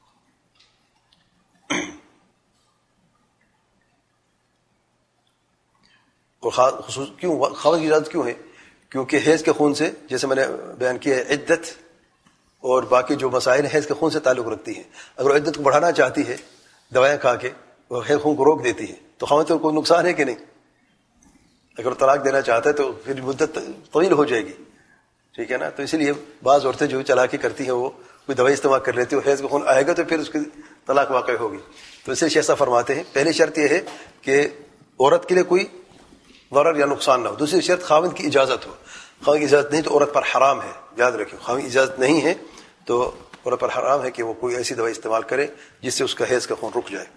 اور خصوص کیوں خاوند کی اجازت کیوں ہے؟ کیونکہ حیض کے خون سے جیسے میں نے بیان کیا ہے عدت اور باقی جو مسائل حیض کے خون سے تعلق رکھتی ہیں. اگر عدت کو بڑھانا چاہتی ہے دوائیں کھا کے وہ حیض خون کو روک دیتی ہے تو خاوند کو کوئی نقصان ہے کہ نہیں؟ اگر طلاق دینا چاہتا ہے تو پھر مدت طویل ہو جائے گی، ٹھیک ہے نا؟ تو اسی لیے بعض عورتیں جو چلاکی کرتی ہیں وہ کوئی دوائی استعمال کر لیتی ہے، حیض کا خون آئے گا تو پھر اس کی طلاق واقع ہوگی. تو اسے شیخ صاحب فرماتے ہیں پہلی شرط یہ ہے کہ عورت کے لیے کوئی ضرر یا نقصان نہ ہو. دوسری شرط خاوند کی اجازت ہو. خاوند کی اجازت نہیں تو عورت پر حرام ہے، یاد رکھیں. خاوند کی اجازت نہیں ہے تو عورت پر حرام ہے کہ وہ کوئی ایسی دوائی استعمال کرے جس سے اس کا حیض کا خون رک جائے.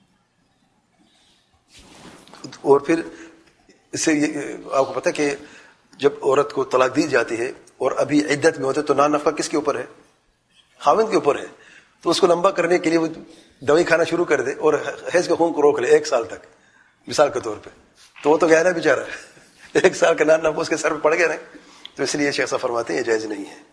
اور پھر اس سے آپ کو پتہ کہ جب عورت کو طلاق دی جاتی ہے اور ابھی عدت میں ہوتے تو نان نفقہ کس کے اوپر ہے؟ خاوند کے اوپر ہے. تو اس کو لمبا کرنے کے لیے وہ دوائی کھانا شروع کر دے اور حیض کے خون کو روک لے ایک سال تک مثال کے طور پہ، تو وہ تو گیا نا بیچارہ، ایک سال کا نان نفو اس کے سر پہ پڑ گیا نا, تو اس لیے شیخ صاحب فرماتے ہیں یہ جائز نہیں ہے.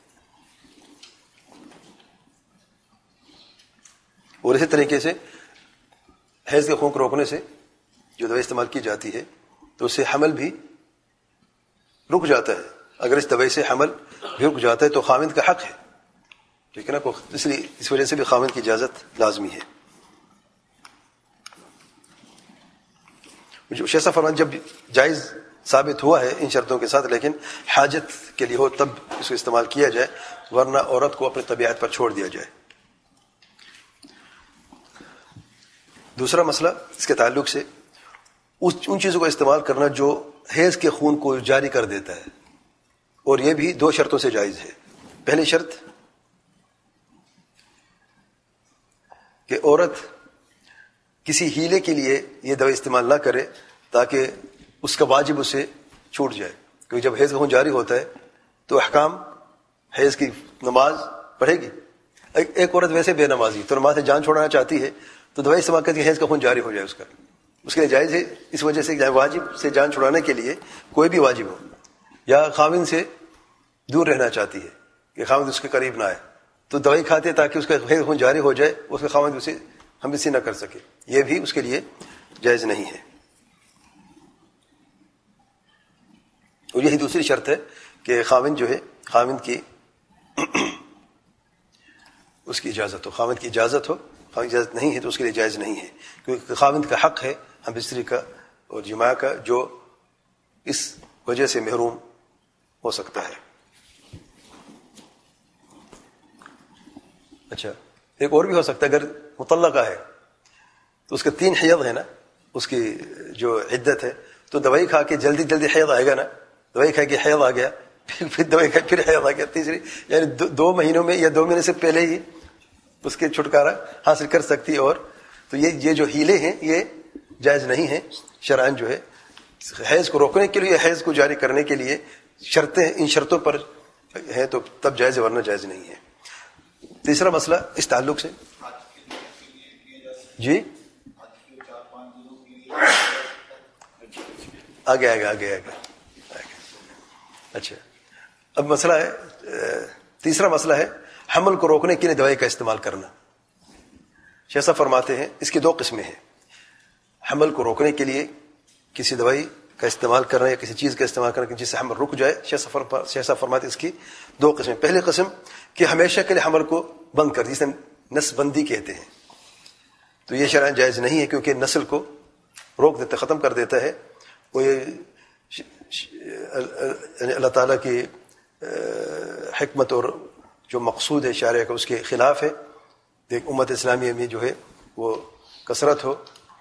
اور اسی طریقے سے حیض کے خون کو روکنے سے جو دوائی استعمال کی جاتی ہے تو اس سے حمل بھی رک جاتا ہے. اگر اس دوائی سے حمل بھی رک جاتا ہے تو خاوند کا حق ہے, ٹھیک ہے نا, اس لیے اس وجہ سے بھی خاوند کی اجازت لازمی ہے. جو شیخ صاحب فرمان جب جائز ثابت ہوا ہے ان شرطوں کے ساتھ, لیکن حاجت کے لیے ہو تب اس کو استعمال کیا جائے, ورنہ عورت کو اپنی طبیعت پر چھوڑ دیا جائے. دوسرا مسئلہ اس کے تعلق سے اس ان چیزوں کا استعمال کرنا جو حیض کے خون کو جاری کر دیتا ہے, اور یہ بھی دو شرطوں سے جائز ہے. پہلی شرط کہ عورت کسی ہیلے کے لیے یہ دوائی استعمال نہ کرے تاکہ اس کا واجب اسے چھوٹ جائے, کیونکہ جب حیض کا خون جاری ہوتا ہے تو احکام حیض کی نماز پڑھے گی. ایک عورت ویسے بے نمازی تو نماز سے جان چھوڑنا چاہتی ہے تو دوائی استعمال کر کے حیض کا خون جاری ہو جائے اس کا, اس کے لیے جائز ہے. اس وجہ سے واجب سے جان چھڑانے کے لیے کوئی بھی واجب ہو, یا خاوند سے دور رہنا چاہتی ہے کہ خاوند اس کے قریب نہ آئے, تو دوائی کھاتے تاکہ اس کا حیض خون جاری ہو جائے, اس کا خاوند اسے ہمدردی نہ کر سکے, یہ بھی اس کے لیے جائز نہیں ہے. اور یہی دوسری شرط ہے کہ خاوند جو ہے خاوند کی اس کی اجازت ہو, خاوند کی اجازت ہو. خاوند کی اجازت نہیں ہے تو اس کے لیے جائز نہیں ہے, کیونکہ خاوند کا حق ہے ہم بستری کا اور جماع کا, جو اس وجہ سے محروم ہو سکتا ہے. اچھا, ایک اور بھی ہو سکتا ہے, اگر مطلقہ ہے تو اس کا تین حیض ہے نا, اس کی جو عدت ہے, تو دوائی کھا کے جلدی جلدی حیض آئے گا نا, دوائی کھا کے حیض آ گیا, پھر پھر دوائی کھا پھر حیض آ گیا, تیسری یعنی دو, دو مہینوں میں یا دو مہینے سے پہلے ہی اس کے چھٹکارا حاصل کر سکتی. اور تو یہ یہ جو ہیلے ہیں یہ جائز نہیں ہیں شرعاً. جو ہے حیض کو روکنے کے لیے, حیض کو جاری کرنے کے لیے شرطیں ان شرطوں پر ہیں تو تب جائز, ورنہ جائز نہیں ہے. تیسرا مسئلہ اس تعلق سے جی آگے آگے آگے آگے اچھا, اب مسئلہ ہے تیسرا مسئلہ ہے حمل کو روکنے کے لیے دوائی کا استعمال کرنا. شیخ صاحب فرماتے ہیں اس کی دو قسمیں ہیں. حمل کو روکنے کے لیے کسی دوائی کا استعمال کرنا یا کسی چیز کا استعمال کرنا جس سے حمل رک جائے. شیخ صاحب فرماتے ہیں اس کی دو قسمیں. پہلی قسم کہ ہمیشہ کے لیے حمل کو بند کر, جسے نس بندی کہتے ہیں, تو یہ شرعاً جائز نہیں ہے, کیونکہ نسل کو روک دیتا, ختم کر دیتا ہے. وہ یہ اللہ تعالیٰ کی حکمت اور جو مقصود ہے شارع کا اس کے خلاف ہے. ایک امت اسلامیہ میں جو ہے وہ کثرت ہو,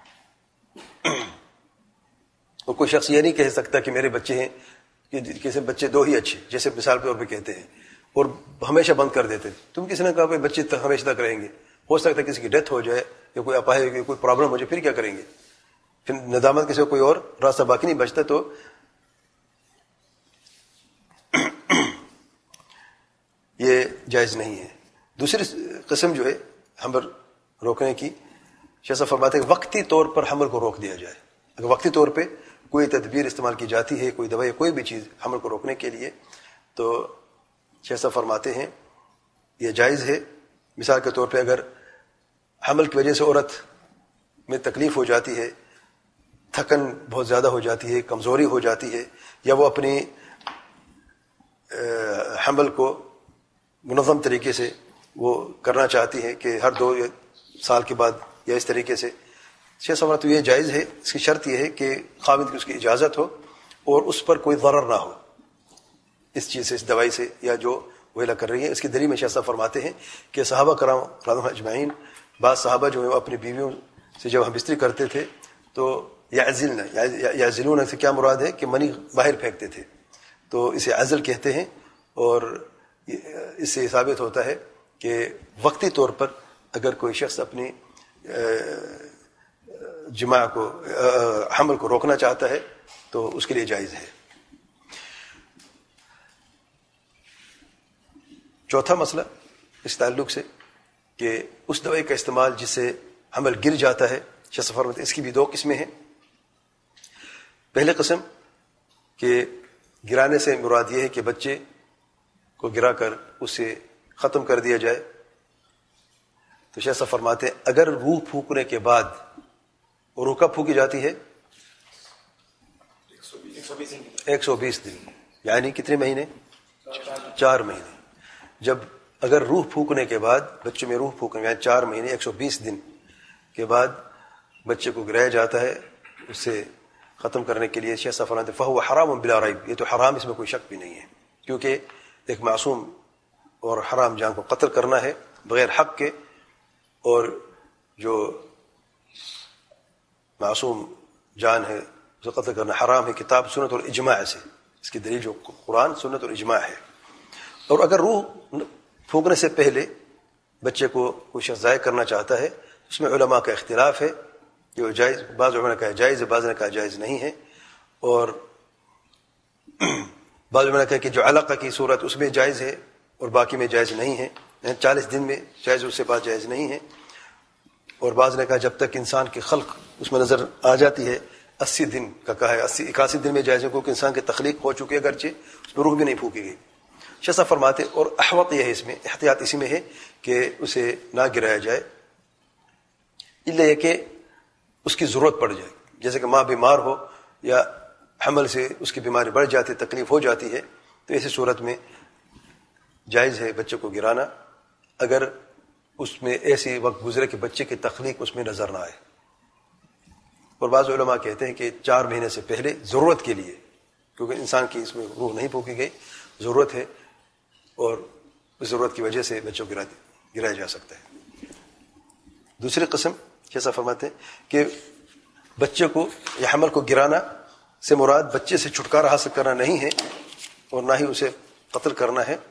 اور کوئی شخص یہ نہیں کہہ سکتا کہ میرے بچے ہیں, کہ کسی بچے دو ہی اچھے, جیسے مثال کے طور پہ کہتے ہیں, اور ہمیشہ بند کر دیتے. تم کسی نے کہا کہ بچے ہمیشہ تک رہیں گے, ہو سکتا ہے کسی کی ڈیتھ ہو جائے یا کوئی اپاہج ہو, کوئی پرابلم ہو جائے, پھر کیا کریں گے؟ پھر ندامت کسی کو کوئی اور راستہ باقی نہیں بچتا. تو یہ جائز نہیں ہے. دوسری قسم جو ہے حمل روکنے کی, شیخ صاحب فرماتے ہیں وقتی طور پر حمل کو روک دیا جائے. اگر وقتی طور پہ کوئی تدبیر استعمال کی جاتی ہے, کوئی دوائی, کوئی بھی چیز حمل کو روکنے کے لیے, تو شیخ صاحب فرماتے ہیں یہ جائز ہے. مثال کے طور پہ اگر حمل کی وجہ سے عورت میں تکلیف ہو جاتی ہے, تھکن بہت زیادہ ہو جاتی ہے, کمزوری ہو جاتی ہے, یا وہ اپنی حمل کو منظم طریقے سے وہ کرنا چاہتی ہے کہ ہر دو سال کے بعد یا اس طریقے سے, شیخ صاحب تو یہ جائز ہے. اس کی شرط یہ ہے کہ خاوند کی اس کی اجازت ہو اور اس پر کوئی ضرر نہ ہو اس چیز سے, اس دوائی سے, یا جو وہیلا کر رہی ہے. اس کی دلیل میں شیخ صاحب فرماتے ہیں کہ صحابہ کرام رضی اللہ اجمعین, بعض صحابہ جو ہے اپنی بیویوں سے جب ہم بستری کرتے تھے تو یعزلن, یعزلون سے کیا مراد ہے کہ منی باہر پھینکتے تھے, تو اسے عزل کہتے ہیں. اور اس سے ثابت ہوتا ہے کہ وقتی طور پر اگر کوئی شخص اپنی جماع کو حمل کو روکنا چاہتا ہے تو اس کے لیے جائز ہے. چوتھا مسئلہ اس تعلق سے کہ اس دوائی کا استعمال جس سے حمل گر جاتا ہے, شیخ صاحب فرماتے ہیں اس کی بھی دو قسمیں ہیں. پہلی قسم کہ گرانے سے مراد یہ ہے کہ بچے کو گرا کر اسے ختم کر دیا جائے. تو شیخ صاحب فرماتے ہیں اگر روح پھونکنے کے بعد، اور روح کب پھونکی جاتی ہے؟ ایک سو بیس دن، یعنی کتنے مہینے؟ چار مہینے. جب اگر روح پھونکنے کے بعد، بچے میں روح پھونکنے یعنی چار مہینے ایک سو بیس دن کے بعد بچے کو گرایا جاتا ہے اسے ختم کرنے کے لیے، شیخ صاحب فرماتے ہیں فَهُوَ حَرَامٌ بِلَا رَيْبٍ، یہ تو حرام، اس میں کوئی شک بھی نہیں ہے، کیونکہ ایک معصوم اور حرام جان کو قتل کرنا ہے بغیر حق کے، اور جو معصوم جان ہے اسے قتل کرنا حرام ہے کتاب سنت اور اجماع سے. اس کی دلیل جو قرآن سنت اور اجماع ہے. اور اگر روح پھونکنے سے پہلے بچے کو کوئی شخص ضائع کرنا چاہتا ہے، اس میں علماء کا اختلاف ہے، جو جائز، بعض علماء نے کہا جائز ہے، بعض نے کہا جائز نہیں ہے، اور بعض علماء نے کہا کہ جو علقہ کی صورت اس میں جائز ہے اور باقی میں جائز نہیں ہے، یعنی چالیس دن میں جائز، اس سے بعد جائز نہیں ہے. اور بعض نے کہا جب تک انسان کی خلق اس میں نظر آ جاتی ہے، اسی دن کا کہا ہے، اسی اکاسی دن میں جائز ہے، کیونکہ انسان کی تخلیق ہو چکی ہے اگرچہ اس میں روح بھی نہیں پھونکی گئی. شیخ صاحب فرماتے اور احوط یہ ہے، اس میں احتیاط اسی میں ہے کہ اسے نہ گرایا جائے، الا یہ کہ اس کی ضرورت پڑ جائے، جیسے کہ ماں بیمار ہو یا حمل سے اس کی بیماری بڑھ جاتی ہے، تکلیف ہو جاتی ہے، تو ایسی صورت میں جائز ہے بچے کو گرانا، اگر اس میں ایسی وقت گزرے کہ بچے کی تخلیق اس میں نظر نہ آئے. اور بعض علماء کہتے ہیں کہ چار مہینے سے پہلے ضرورت کے لیے، کیونکہ انسان کی اس میں روح نہیں پھونکی گئی، ضرورت ہے، اور اس ضرورت کی وجہ سے بچوں کو گرایا جا سکتا ہے. دوسری قسم کیسا فرماتے ہیں کہ بچے کو یا حمل کو گرانا سے مراد بچے سے چھٹکارا حاصل کرنا نہیں ہے، اور نہ ہی اسے قتل کرنا ہے،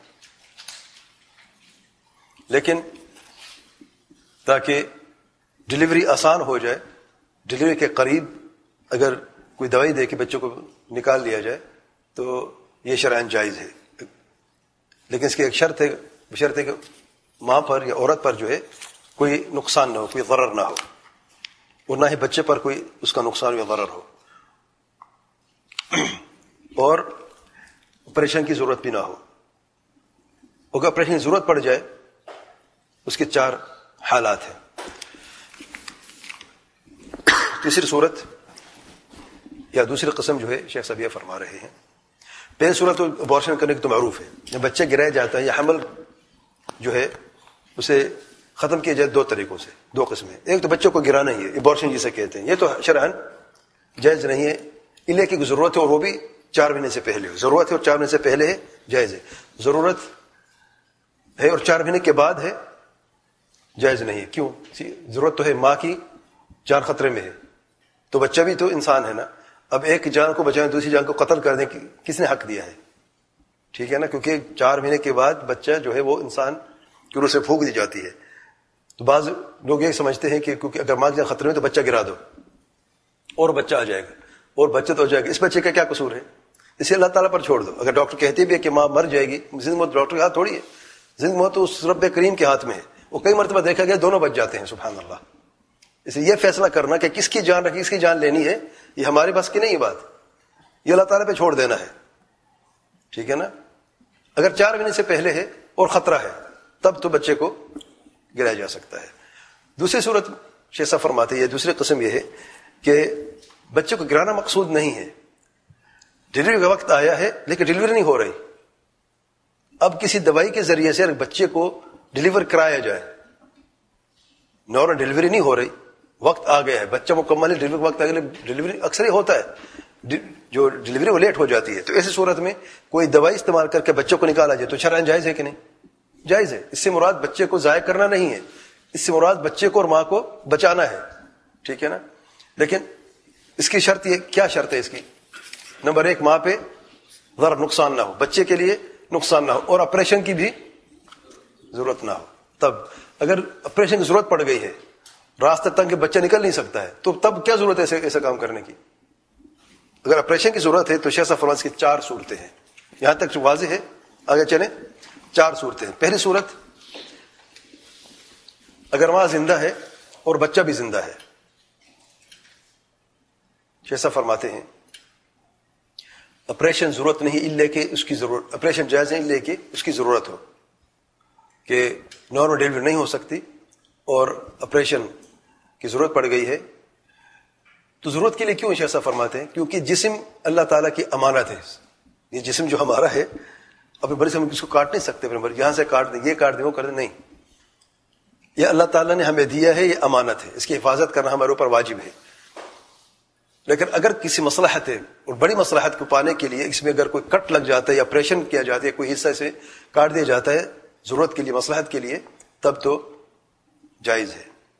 لیکن تاکہ ڈلیوری آسان ہو جائے، ڈلیوری کے قریب اگر کوئی دوائی دے کے بچوں کو نکال لیا جائے تو یہ شرعاً جائز ہے. لیکن اس کی ایک شرط ہے، بشرط ہے کہ ماں پر یا عورت پر جو ہے کوئی نقصان نہ ہو، کوئی ضرر نہ ہو، اور نہ ہی بچے پر کوئی اس کا نقصان یا ضرر ہو، اور آپریشن کی ضرورت بھی نہ ہو. اگر آپریشن کی ضرورت پڑ جائے اس کے چار حالات ہیں. تیسری صورت یا دوسری قسم جو ہے شیخ صاحب یہ فرما رہے ہیں، پہلی صورت تو ابارشن کرنے کی تو معروف ہے، جب بچے گرایا جاتا ہے یا حمل جو ہے اسے ختم کیا جائے دو طریقوں سے، دو قسمیں. ایک تو بچوں کو گرانا ہی ہے، ابارشن جسے کہتے ہیں، یہ تو شرعاً جائز نہیں ہے، اللہ کی ضرورت ہے اور وہ بھی چار مہینے سے پہلے ہو، ضرورت ہے اور چار مہینے سے پہلے ہے جائز ہے، ضرورت ہے اور چار مہینے کے بعد ہے جائز نہیں ہے. کیوں؟ ضرورت تو ہے، ماں کی جان خطرے میں ہے، تو بچہ بھی تو انسان ہے نا. اب ایک جان کو بچائیں دوسری جان کو قتل کر دیں، کس نے حق دیا ہے؟ ٹھیک ہے نا، کیونکہ چار مہینے کے بعد بچہ جو ہے وہ انسان کی روح سے پھونک دی جاتی ہے. تو بعض لوگ یہ سمجھتے ہیں کہ کیونکہ اگر ماں کی جان خطرے میں تو بچہ گرا دو اور بچہ آ جائے گا، اور بچہ تو ہو جائے گا. اس بچے کا کیا قصور ہے؟ اسے اللہ تعالیٰ پر چھوڑ دو. اگر ڈاکٹر کہتے بھی ہے کہ ماں مر جائے گی، زندگی موت ڈاکٹر کے ہاتھ تھوڑی ہے، زندگی موت تو اس رب کریم کے ہاتھ میں ہے. وہ کئی مرتبہ دیکھا گیا دونوں بچ جاتے ہیں، سبحان اللہ. اس لیے یہ فیصلہ کرنا کہ کس کی جان رکھی، کس کی جان لینی ہے، یہ ہمارے بس کی نہیں بات، یہ اللہ تعالیٰ پہ چھوڑ دینا ہے. ٹھیک ہے نا. اگر چار مہینے سے پہلے ہے اور خطرہ ہے تب تو بچے کو گرایا جا سکتا ہے. دوسری صورت شیخ صاحب فرماتے ہیں، دوسری قسم یہ ہے کہ بچے کو گرانا مقصود نہیں ہے، ڈلیوری کا وقت آیا ہے لیکن ڈلیوری نہیں ہو رہی، اب کسی دوائی کے ذریعے سے بچے کو ڈلیور کرایا جائے. نارمل ڈلیوری نہیں ہو رہی، وقت آ گیا ہے، بچہ مکمل ہے، ڈلیوری وقت آ گیا، ڈلیوری اکثر ہی ہوتا ہے، جو ڈلیوری وہ لیٹ ہو جاتی ہے. تو ایسی صورت میں کوئی دوائی استعمال کر کے بچوں کو نکالا جائے تو شرعاً جائز ہے کہ نہیں؟ جائز ہے. اس سے مراد بچے کو ضائع کرنا نہیں ہے، اس سے مراد بچے کو اور ماں کو بچانا ہے. ٹھیک ہے نا. لیکن اس کی شرط یہ کیا شرط ہے اس کی؟ نمبر ایک، ماں پہ ضرر نقصان نہ ہو، بچے کے لیے نقصان نہ ہو، اور آپریشن کی بھی ضرورت نہ ہو. تب اگر آپریشن کی ضرورت پڑ گئی ہے، راستہ تنگ کہ بچہ نکل نہیں سکتا ہے، تو تب کیا ضرورت ہے ایسا کام کرنے کی؟ اگر آپریشن کی ضرورت ہے تو شیخ صاحب فرماتے ہیں کی چار صورتیں ہیں، یہاں تک جو واضح ہے، آگے چلیں. چار صورتیں ہیں. پہلی صورت، اگر ماں زندہ ہے اور بچہ بھی زندہ ہے، شیخ صاحب فرماتے ہیں آپریشن ضرورت نہیں الا کہ اس کی ضرورت، آپریشن جائز ہے الا کہ اس کی ضرورت ہو، کہ نارمل ڈیلیوری نہیں ہو سکتی اور آپریشن کی ضرورت پڑ گئی ہے، تو ضرورت کے لیے کیوں ایسا فرماتے ہیں؟ کیونکہ جسم اللہ تعالیٰ کی امانت ہے. یہ جسم جو ہمارا ہے اپنے بڑے سے ہم اس کو کاٹ نہیں سکتے، اپنے یہاں سے کاٹ دیں، یہ کاٹ دیں، وہ کر دیں، نہیں. یہ اللہ تعالیٰ نے ہمیں دیا ہے، یہ امانت ہے، اس کی حفاظت کرنا ہمارے اوپر واجب ہے. لیکن اگر کسی مصلحت ہے اور بڑی مصلحت کو پانے کے لیے اس میں اگر کوئی کٹ لگ جاتا ہے یا آپریشن کیا جاتا ہے، کوئی حصہ سے کاٹ دیا جاتا ہے ضرورت کے لیے، مصلحت کے لیے، تب تو جائز ہے.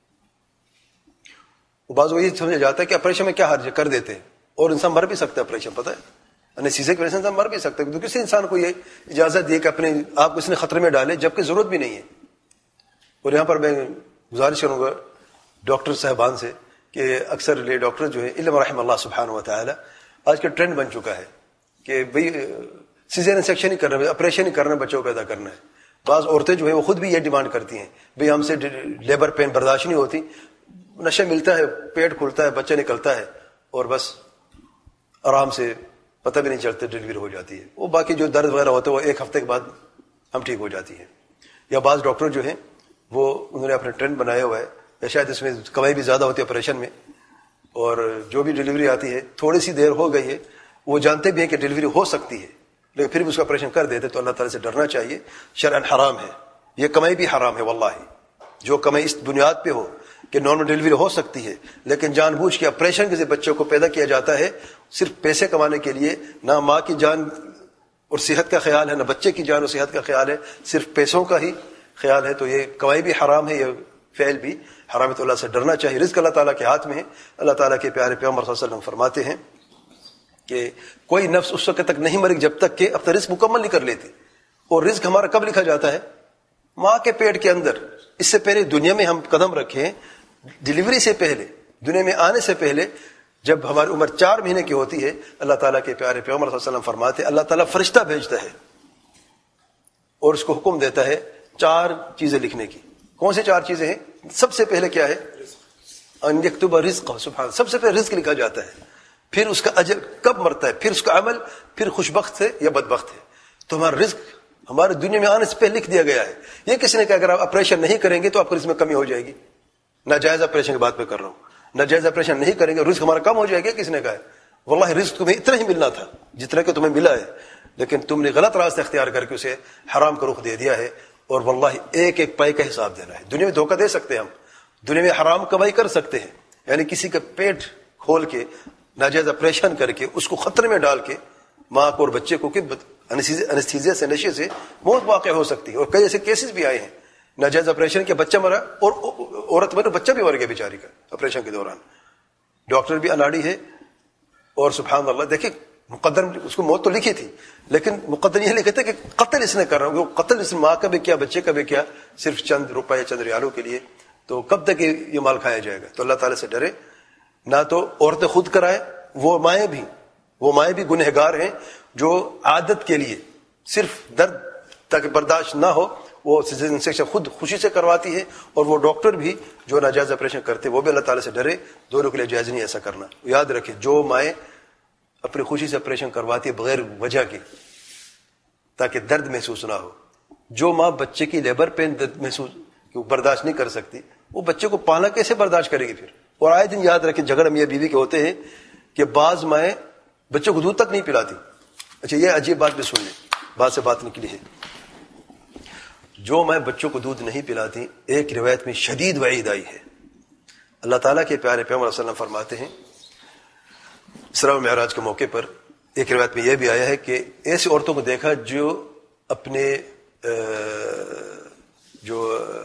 بعض وہ یہ سمجھا جاتا ہے کہ آپریشن میں کیا حرج ہے، کر دیتے ہیں، اور انسان مر بھی سکتا ہے آپریشن، پتہ ہے یعنی سیزے کی وجہ سے انسان مر بھی سکتا ہے. تو کسی انسان کو یہ اجازت دی کہ اپنے آپ کو اس نے خطرے میں ڈالے جبکہ ضرورت بھی نہیں ہے. اور یہاں پر میں گزارش کروں گا ڈاکٹر صاحبان سے کہ اکثر لے ڈاکٹر جو ہے علم رحم اللہ سبحانہ و تعالی، آج کا ٹرینڈ بن چکا ہے کہ بھئی سیزرین سیکشن ہی کرنا ہے، آپریشن ہی کرنا ہے، بچوں کو پیدا کرنا ہے. بعض عورتیں جو ہیں وہ خود بھی یہ ڈیمانڈ کرتی ہیں، بھئی ہم سے لیبر پین برداشت نہیں ہوتی، نشہ ملتا ہے، پیٹ کھلتا ہے، بچہ نکلتا ہے اور بس آرام سے پتہ بھی نہیں چلتا ڈلیوری ہو جاتی ہے. وہ باقی جو درد وغیرہ ہوتا ہے وہ ایک ہفتے کے بعد ہم ٹھیک ہو جاتی ہے. یا بعض ڈاکٹر جو ہیں وہ انہوں نے اپنا ٹرینڈ بنایا ہوا ہے، یا شاید اس میں کمائی بھی زیادہ ہوتی ہے آپریشن میں، اور جو بھی ڈلیوری آتی ہے تھوڑی سی دیر ہو گئی ہے وہ جانتے بھی ہیں کہ ڈلیوری ہو سکتی ہے لیکن پھر بھی اس کا آپریشن کر دیتے. تو اللہ تعالیٰ سے ڈرنا چاہیے. شرعاً حرام ہے، یہ کمائی بھی حرام ہے. واللہ جو کمائی اس بنیاد پہ ہو کہ نارمل ڈلیوری ہو سکتی ہے لیکن جان بوجھ کے آپریشن کے ذریعے بچوں کو پیدا کیا جاتا ہے صرف پیسے کمانے کے لیے، نہ ماں کی جان اور صحت کا خیال ہے، نہ بچے کی جان اور صحت کا خیال ہے، صرف پیسوں کا ہی خیال ہے، تو یہ کمائی بھی حرام ہے، یہ فعل بھی حرام ہے. تو اللہ سے ڈرنا چاہیے. رزق اللہ تعالیٰ کے ہاتھ میں ہے. اللہ تعالیٰ کے پیارے پیغمبر صلی اللہ علیہ وسلم فرماتے ہیں کہ کوئی نفس اس وقت تک نہیں مرے جب تک کہ اپنا رزق مکمل نہیں کر لیتی. اور رزق ہمارا کب لکھا جاتا ہے؟ ماں کے پیٹ کے اندر. اس سے پہلے دنیا میں ہم قدم رکھیں، ڈلیوری سے پہلے، دنیا میں آنے سے پہلے، جب ہماری عمر چار مہینے کی ہوتی ہے، اللہ تعالیٰ کے پیارے پیغمبر صلی اللہ علیہ وسلم فرماتے ہیں اللہ تعالیٰ فرشتہ بھیجتا ہے اور اس کو حکم دیتا ہے چار چیزیں لکھنے کی. کون سی چار چیزیں ہیں؟ سب سے پہلے کیا ہے؟ ان یکتب رزق. سبحان، سب سے پہلے رزق لکھا جاتا ہے، پھر اس کا اجر کب مرتا ہے، پھر اس کا عمل، پھر خوشبخت ہے یا بدبخت ہے. تو ہمارا رزق ہمارے دنیا میں آنے سے پہلے لکھ دیا گیا ہے. یہ کسی نے کہا اگر آپ آپریشن نہیں کریں گے تو آپ کو رزق میں کمی ہو جائے گی. ناجائز آپریشن کی بات پہ کر رہا ہوں. ناجائز آپریشن نہیں کریں گے رزق ہمارا کم ہو جائے گا. کسی نے کہا واللہ رزق تمہیں اتنا ہی ملنا تھا جتنا کہ تمہیں ملا ہے، لیکن تم نے غلط راستہ اختیار کر کے اسے حرام کا رخ دے دیا ہے. اور واللہ ایک ایک پائی کا حساب دینا ہے. دنیا میں دھوکہ دے سکتے ہیں ہم، دنیا میں حرام کمائی کر سکتے ہیں، یعنی کسی کا پیٹ کھول کے ناجائز آپریشن کر کے اس کو خطرے میں ڈال کے ماں کو اور بچے کو کہ انستھیزیا سے، نشے سے موت واقع ہو سکتی ہے. اور کئی ایسے کیسز بھی آئے ہیں ناجائز آپریشن کے بچہ مرا اور عورت مرا، بچہ بھی مر گیا بیچاری کا آپریشن کے دوران. ڈاکٹر بھی اناڑی ہے اور سبحان اللہ دیکھیں مقدر اس کو موت تو لکھی تھی لیکن مقدر یہ لکھے تھے کہ قتل اس نے کر رہا ہوں. قتل اس نے ماں کا بھی کیا، بچے کا بھی کیا، صرف چند روپے یا چند ریالوں کے لیے. تو کب تک یہ مال کھایا جائے گا؟ تو اللہ تعالیٰ سے ڈرے. نہ تو عورتیں خود کرائے، وہ مائیں بھی وہ مائیں بھی گنہگار ہیں جو عادت کے لیے صرف درد تک برداشت نہ ہو وہ سیزرین سیکشن خود خوشی سے کرواتی ہے، اور وہ ڈاکٹر بھی جو ناجائز آپریشن کرتے وہ بھی اللہ تعالیٰ سے ڈرے. دونوں کے لیے جائز نہیں ایسا کرنا. یاد رکھے جو مائیں اپنی خوشی سے آپریشن کرواتی ہے بغیر وجہ کے تاکہ درد محسوس نہ ہو، جو ماں بچے کی لیبر پین درد محسوس برداشت نہیں کر سکتی، وہ بچے کو پالنا کیسے برداشت کرے گی پھر؟ اور آئے دن یاد رکھیں جھگڑ میاں بیوی کے ہوتے ہیں کہ بعض مائیں بچوں کو دودھ تک نہیں پلاتی. اچھا یہ عجیب بات بھی سن لیں، بات سے بات نکلی ہے. جو مائیں بچوں کو دودھ نہیں پلاتی، ایک روایت میں شدید وعید آئی ہے. اللہ تعالیٰ کے پیارے پیغمبر صلی اللہ علیہ وسلم فرماتے ہیں اسراء و معراج کے موقع پر ایک روایت میں یہ بھی آیا ہے کہ ایسی عورتوں کو دیکھا جو اپنے جو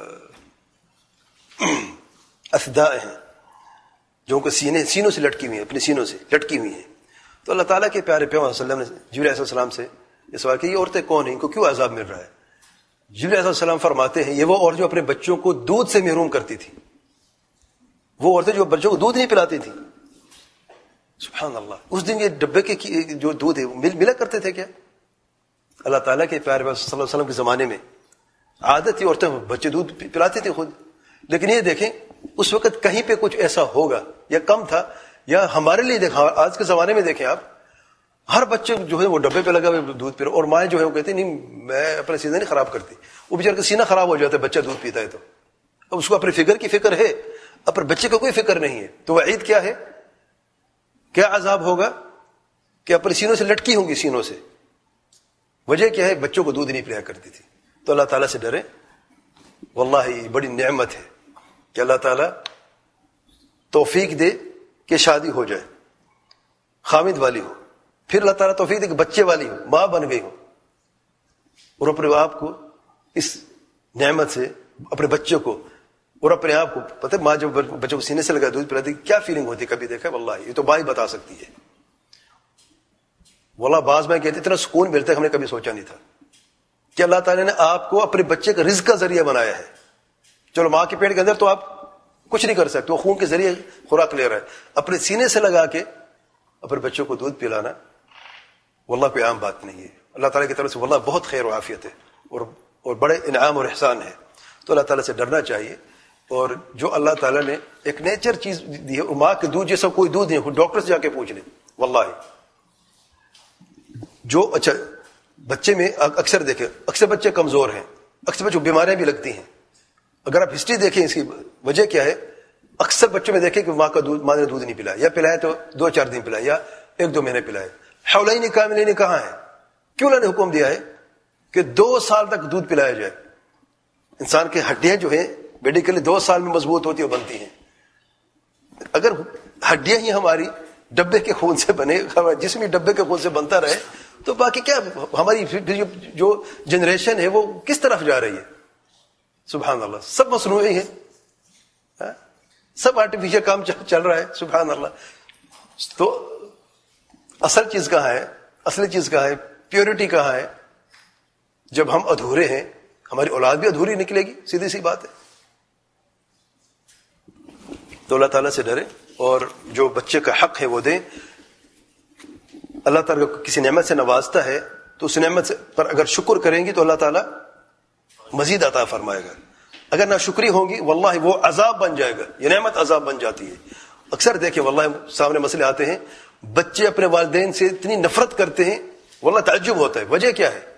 اسداء ہیں، جو کہ سینے سینوں سے لٹکی ہوئی ہیں، اپنے سینوں سے لٹکی ہوئی ہیں. تو اللہ تعالیٰ کے پیارے پیغمبر صلی اللہ علیہ وسلم نے جبرائیل علیہ السلام سے یہ سوال کہ یہ عورتیں کون ہیں، ان کو کیوں عذاب مل رہا ہے؟ جبرائیل علیہ السلام فرماتے ہیں یہ وہ عورت جو اپنے بچوں کو دودھ سے محروم کرتی تھی، وہ عورتیں جو بچوں کو دودھ نہیں پلاتی تھیں. سبحان اللہ. اس دن یہ ڈبے کے جو دودھ ہے مل ملا کرتے تھے کیا؟ اللہ تعالیٰ کے پیارے پیغمبر صلی اللہ علیہ وسلم کے زمانے میں عادت تھی عورتیں بچے دودھ پلاتی تھیں خود. لیکن یہ دیکھیں اس وقت کہیں پہ کچھ ایسا ہوگا یا کم تھا، یا ہمارے لیے دیکھا آج کے زمانے میں دیکھیں آپ ہر بچے جو ہے وہ ڈبے پہ لگا ہوئے دودھ پی رہا، اور مائیں جو ہے وہ کہتی نہیں میں اپنا سینہ نہیں خراب کرتی. وہ بیچارے کا سینہ خراب ہو جاتا ہے بچہ دودھ پیتا ہے تو. اب اس کو اپنے فکر کی فکر ہے، اپنے بچے کو کوئی فکر نہیں ہے. تو وعید کیا ہے، کیا عذاب ہوگا کہ اپنے سینوں سے لٹکی ہوں گی سینوں سے. وجہ کیا ہے، بچوں کو دودھ نہیں پلایا کرتی تھی. تو اللہ تعالیٰ سے ڈرے. واللہ یہ بڑی نعمت ہے کہ اللہ تعالیٰ توفیق دے کہ شادی ہو جائے، خامد والی ہو، پھر اللہ تعالیٰ توفیق دے کہ بچے والی ہو، ماں بن گئی ہو، اور اپنے آپ کو اس نعمت سے، اپنے بچوں کو اور اپنے آپ کو، پتہ ہے ماں جب بچوں کو سینے سے لگا دودھ پلاتی کیا فیلنگ ہوتی، کبھی دیکھا؟ واللہ یہ تو ماں ہی بتا سکتی ہے. واللہ بعض میں کہتے اتنا سکون ملتا ہے ہم نے کبھی سوچا نہیں تھا کہ اللہ تعالیٰ نے آپ کو اپنے بچے کا رزق کا ذریعہ بنایا ہے. چلو ماں کے پیٹ کے اندر تو آپ کچھ نہیں کر سکتے، وہ خون کے ذریعے خوراک لے رہا ہے، اپنے سینے سے لگا کے اپنے بچوں کو دودھ پلانا واللہ کوئی عام بات نہیں ہے. اللہ تعالیٰ کی طرف سے واللہ بہت خیر و عافیت ہے اور اور بڑے انعام اور احسان ہے. تو اللہ تعالیٰ سے ڈرنا چاہیے. اور جو اللہ تعالیٰ نے ایک نیچر چیز دی ہے، ماں کے دودھ جیسا کوئی دودھ نہیں، ڈاکٹر سے جا کے پوچھ لیں. واللہ جو اچھا بچے میں اکثر دیکھیں، اکثر بچے کمزور ہیں، اکثر بچوں کو بیماریاں بھی لگتی ہیں. اگر آپ ہسٹری دیکھیں اس کی وجہ کیا ہے، اکثر بچوں میں دیکھیں کہ ماں کا دودھ، ماں نے دودھ نہیں پلایا، یا پلایا تو دو چار دن پلایا، یا ایک دو مہینے پلائے. حولین کاملین کہاں ہے؟ کیوں اللہ نے حکم دیا ہے کہ دو سال تک دودھ پلایا جائے؟ انسان کی ہڈیاں جو ہیں میڈیکلی دو سال میں مضبوط ہوتی اور بنتی ہیں. اگر ہڈیاں ہی ہماری ڈبے کے خون سے بنے، جسم ڈبے کے خون سے بنتا رہے تو باقی کیا ہماری جو جنریشن ہے وہ کس طرف جا رہی ہے؟ سبحان اللہ. سب مصنوعی ہے، سب آرٹیفیشل کام چل رہا ہے. سبحان اللہ. تو اصل چیز کہاں ہے؟ اصل چیز کہاں ہے؟ پیورٹی کہاں ہے؟ جب ہم ادھورے ہیں ہماری اولاد بھی ادھوری نکلے گی، سیدھی سی بات ہے. تو اللہ تعالیٰ سے ڈرے اور جو بچے کا حق ہے وہ دیں. اللہ تعالیٰ کو کسی نعمت سے نوازتا ہے تو اس نعمت سے پر اگر شکر کریں گی تو اللہ تعالیٰ مزید عطا فرمائے گا. اگر نہ شکری ہوگی واللہ وہ عذاب بن جائے گا. یہ نعمت عذاب بن جاتی ہے. اکثر دیکھیں واللہ سامنے مسئلے آتے ہیں، بچے اپنے والدین سے اتنی نفرت کرتے ہیں، واللہ تعجب ہوتا ہے. وجہ کیا ہے؟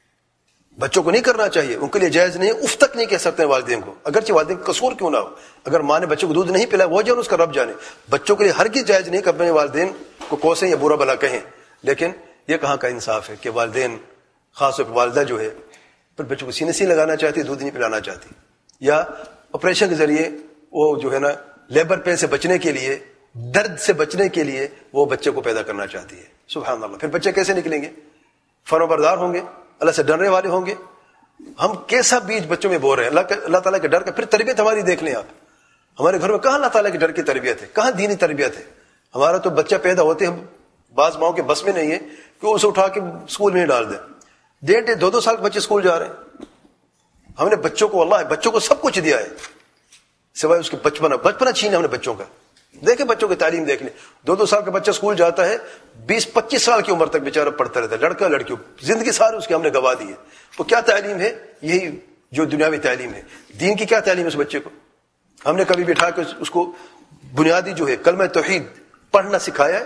بچوں کو نہیں کرنا چاہیے، ان کے لیے جائز نہیں ہے، اف تک نہیں کہہ سکتے ہیں والدین کو، اگرچہ والدین کا قصور کیوں نہ ہو. اگر ماں نے بچوں کو دودھ نہیں پلایا وہ جانے، اس کا رب جانے. بچوں کے لیے ہرگز جائز نہیں کہ اپنے والدین کو کوسیں یا برا بلا کہیں. لیکن یہ کہاں کا انصاف ہے کہ والدین، خاص طور پر والدہ جو ہے پھر بچوں کو سینے سے لگانا چاہتی، دودھ نہیں پلانا چاہتی، یا آپریشن کے ذریعے وہ جو ہے نا لیبر پین سے بچنے کے لیے، درد سے بچنے کے لیے وہ بچے کو پیدا کرنا چاہتی ہے. سبحان اللہ. پھر بچے کیسے نکلیں گے؟ فرمانبردار ہوں گے، اللہ سے ڈرنے والے ہوں گے. ہم کیسا بیج بچوں میں بو رہے ہیں اللہ اللہ تعالیٰ کے ڈر کا. پھر تربیت ہماری دیکھ لیں آپ، ہمارے گھر میں کہاں اللہ تعالیٰ کے ڈر کی تربیت ہے، کہاں دینی تربیت ہے. ہمارا تو بچہ پیدا ہوتے ہم بعض ماؤں کے بس میں نہیں ہے کہ اسے اٹھا کے اسکول میں ہی ڈال دیں. ڈیڑھ ڈیڑھ دو دو سال کے بچے اسکول جا رہے ہیں. ہم نے بچوں کو، اللہ بچوں کو سب کچھ دیا ہے سوائے اس کے بچپنا. بچپنا چھینا ہم نے بچوں کا. دیکھیں بچوں کی تعلیم دیکھ لیں. دو دو سال کا بچہ اسکول جاتا ہے، بیس پچیس سال کی عمر تک بیچارہ پڑھتا رہتا ہے، لڑکا لڑکی زندگی ساری اس کی ہم نے گوا دی ہے. وہ کیا تعلیم ہے؟ یہی جو دنیاوی تعلیم ہے. دین کی کیا تعلیم ہے اس بچے کو؟ ہم نے کبھی بٹھا کے اس کو بنیادی جو ہے کلمہ توحید پڑھنا سکھایا ہے،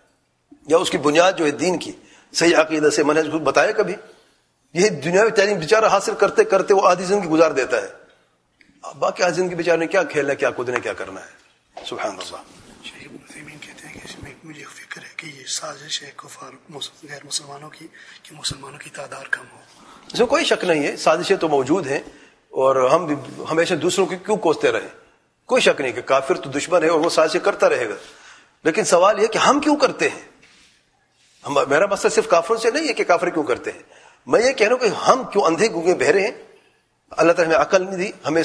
یا اس کی بنیاد جو ہے دین کی صحیح عقیدہ سے منہج کو بتایا کبھی؟ یہی دنیاوی تعلیم بیچارہ حاصل کرتے کرتے وہ آدھی زندگی گزار دیتا ہے. باقی آدھی زندگی بیچارے نے کیا کھیلنا ہے، کیا کودنا ہے، کیا کرنا ہے. سبحان اللہ. شیخ ابن عثیمین کہتے ہیں کہ اس میں مجھے فکر ہے کہ یہ سازش ہے کفار غیر مسلمانوں کی کہ مسلمانوں کی تعداد کم ہو. اس میں کوئی شک نہیں ہے، سازشیں تو موجود ہیں اور ہم ہمیشہ دوسروں کی کیوں کوستے رہیں. کوئی شک نہیں کہ کافر تو دشمن ہے اور وہ سازشیں کرتا رہے گا. لیکن سوال یہ کہ ہم کیوں کرتے ہیں. ہم میرا مسئلہ صرف کافروں سے نہیں ہے کہ کافر کیوں کرتے ہیں. میں یہ کہہ رہا ہوں کہ ہم کیوں اندھے گونگے بہرے ہیں. اللہ تعالیٰ ہمیں عقل نہیں دی، ہمیں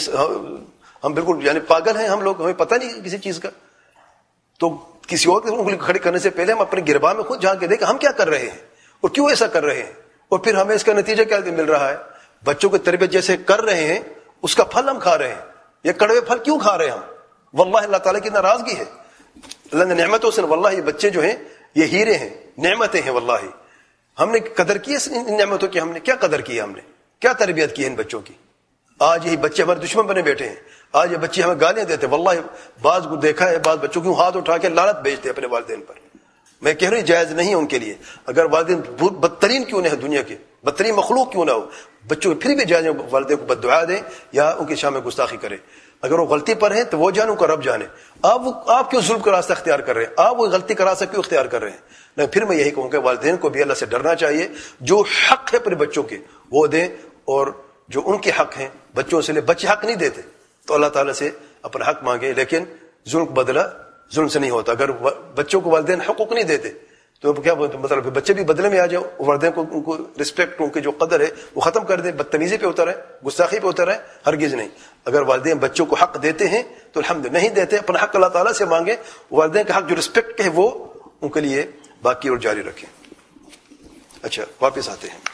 ہم بالکل یعنی پاگل ہیں ہم لوگ، ہمیں پتہ نہیں کسی چیز کا. تو کسی اور کی انگلی کھڑی کرنے سے پہلے ہم اپنے گربان میں خود جھانک کے دیکھیں ہم کیا کر رہے ہیں اور کیوں ایسا کر رہے ہیں، اور پھر ہمیں اس کا نتیجہ کیا مل رہا ہے. بچوں کی تربیت جیسے کر رہے ہیں اس کا پھل ہم کھا رہے ہیں. یہ کڑوے پھل کیوں کھا رہے ہیں ہم؟ واللہ اللہ تعالیٰ کی ناراضگی ہے. اللہ نے نعمتوں سے، واللہ یہ بچے جو ہیں یہ ہیرے ہیں، نعمتیں ہیں. واللہ ہم نے قدر کی ان نعمتوں کی. ہم نے کیا قدر کی؟ ہم نے کیا تربیت کی ان بچوں کی؟ آج یہی بچے ہمارے دشمن بنے بیٹھے ہیں. آج یہ بچے ہمیں گالیاں دیتے ہیں. واللہ بعض کو دیکھا ہے، بعض بچوں کو ہاتھ اٹھا کے لعنت بھیجتے ہیں اپنے والدین پر. میں کہہ رہا ہوں جائز نہیں ہے ان کے لیے. اگر والدین بدترین کیوں نہ ہے دنیا کے, بدترین مخلوق کیوں نہ ہو, بچوں پھر بھی جائز والدین کو بد دعا دیں یا ان کی شان میں گستاخی کرے. اگر وہ غلطی پر ہیں تو وہ جانے, ان کا رب جانے. آپ آپ کیوں ظلم کا راستہ اختیار کر رہے ہیں؟ آپ وہ غلطی کا راستہ کیوں اختیار کر رہے ہیں؟ نہیں, پھر میں یہی کہوں گا والدین کو بھی اللہ سے ڈرنا چاہیے. جو حق ہے اپنے بچوں کے وہ دیں, اور جو ان کے حق ہیں بچوں سے لے. بچے حق نہیں دیتے تو اللہ تعالیٰ سے اپنا حق مانگے, لیکن ظلم کا بدلہ ظلم سے نہیں ہوتا. اگر بچوں کو والدین حقوق نہیں دیتے تو کیا مطلب ہے؟ بچے بھی بدلے میں آ جاؤ, والدین کو ان کو رسپیکٹ, ان کی جو قدر ہے وہ ختم کر دیں, بدتمیزی پہ اتر ہے, گستاخی پہ اتر ہے. ہرگز نہیں. اگر والدین بچوں کو حق دیتے ہیں تو الحمد, نہیں دیتے اپنا حق اللہ تعالیٰ سے مانگیں. والدین کا حق جو رسپیکٹ ہے وہ ان کے لیے باقی اور جاری رکھیں. اچھا, واپس آتے ہیں.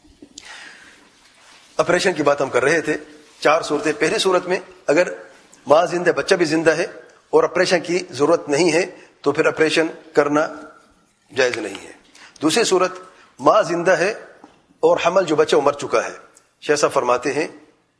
آپریشن کی بات ہم کر رہے تھے. چار صورتیں. پہلی صورت میں اگر ماں زندہ, بچہ بھی زندہ ہے اور آپریشن کی ضرورت نہیں ہے تو پھر آپریشن کرنا جائز نہیں ہے. دوسری صورت, ماں زندہ ہے اور حمل جو بچہ مر چکا ہے. شیخ صاحب فرماتے ہیں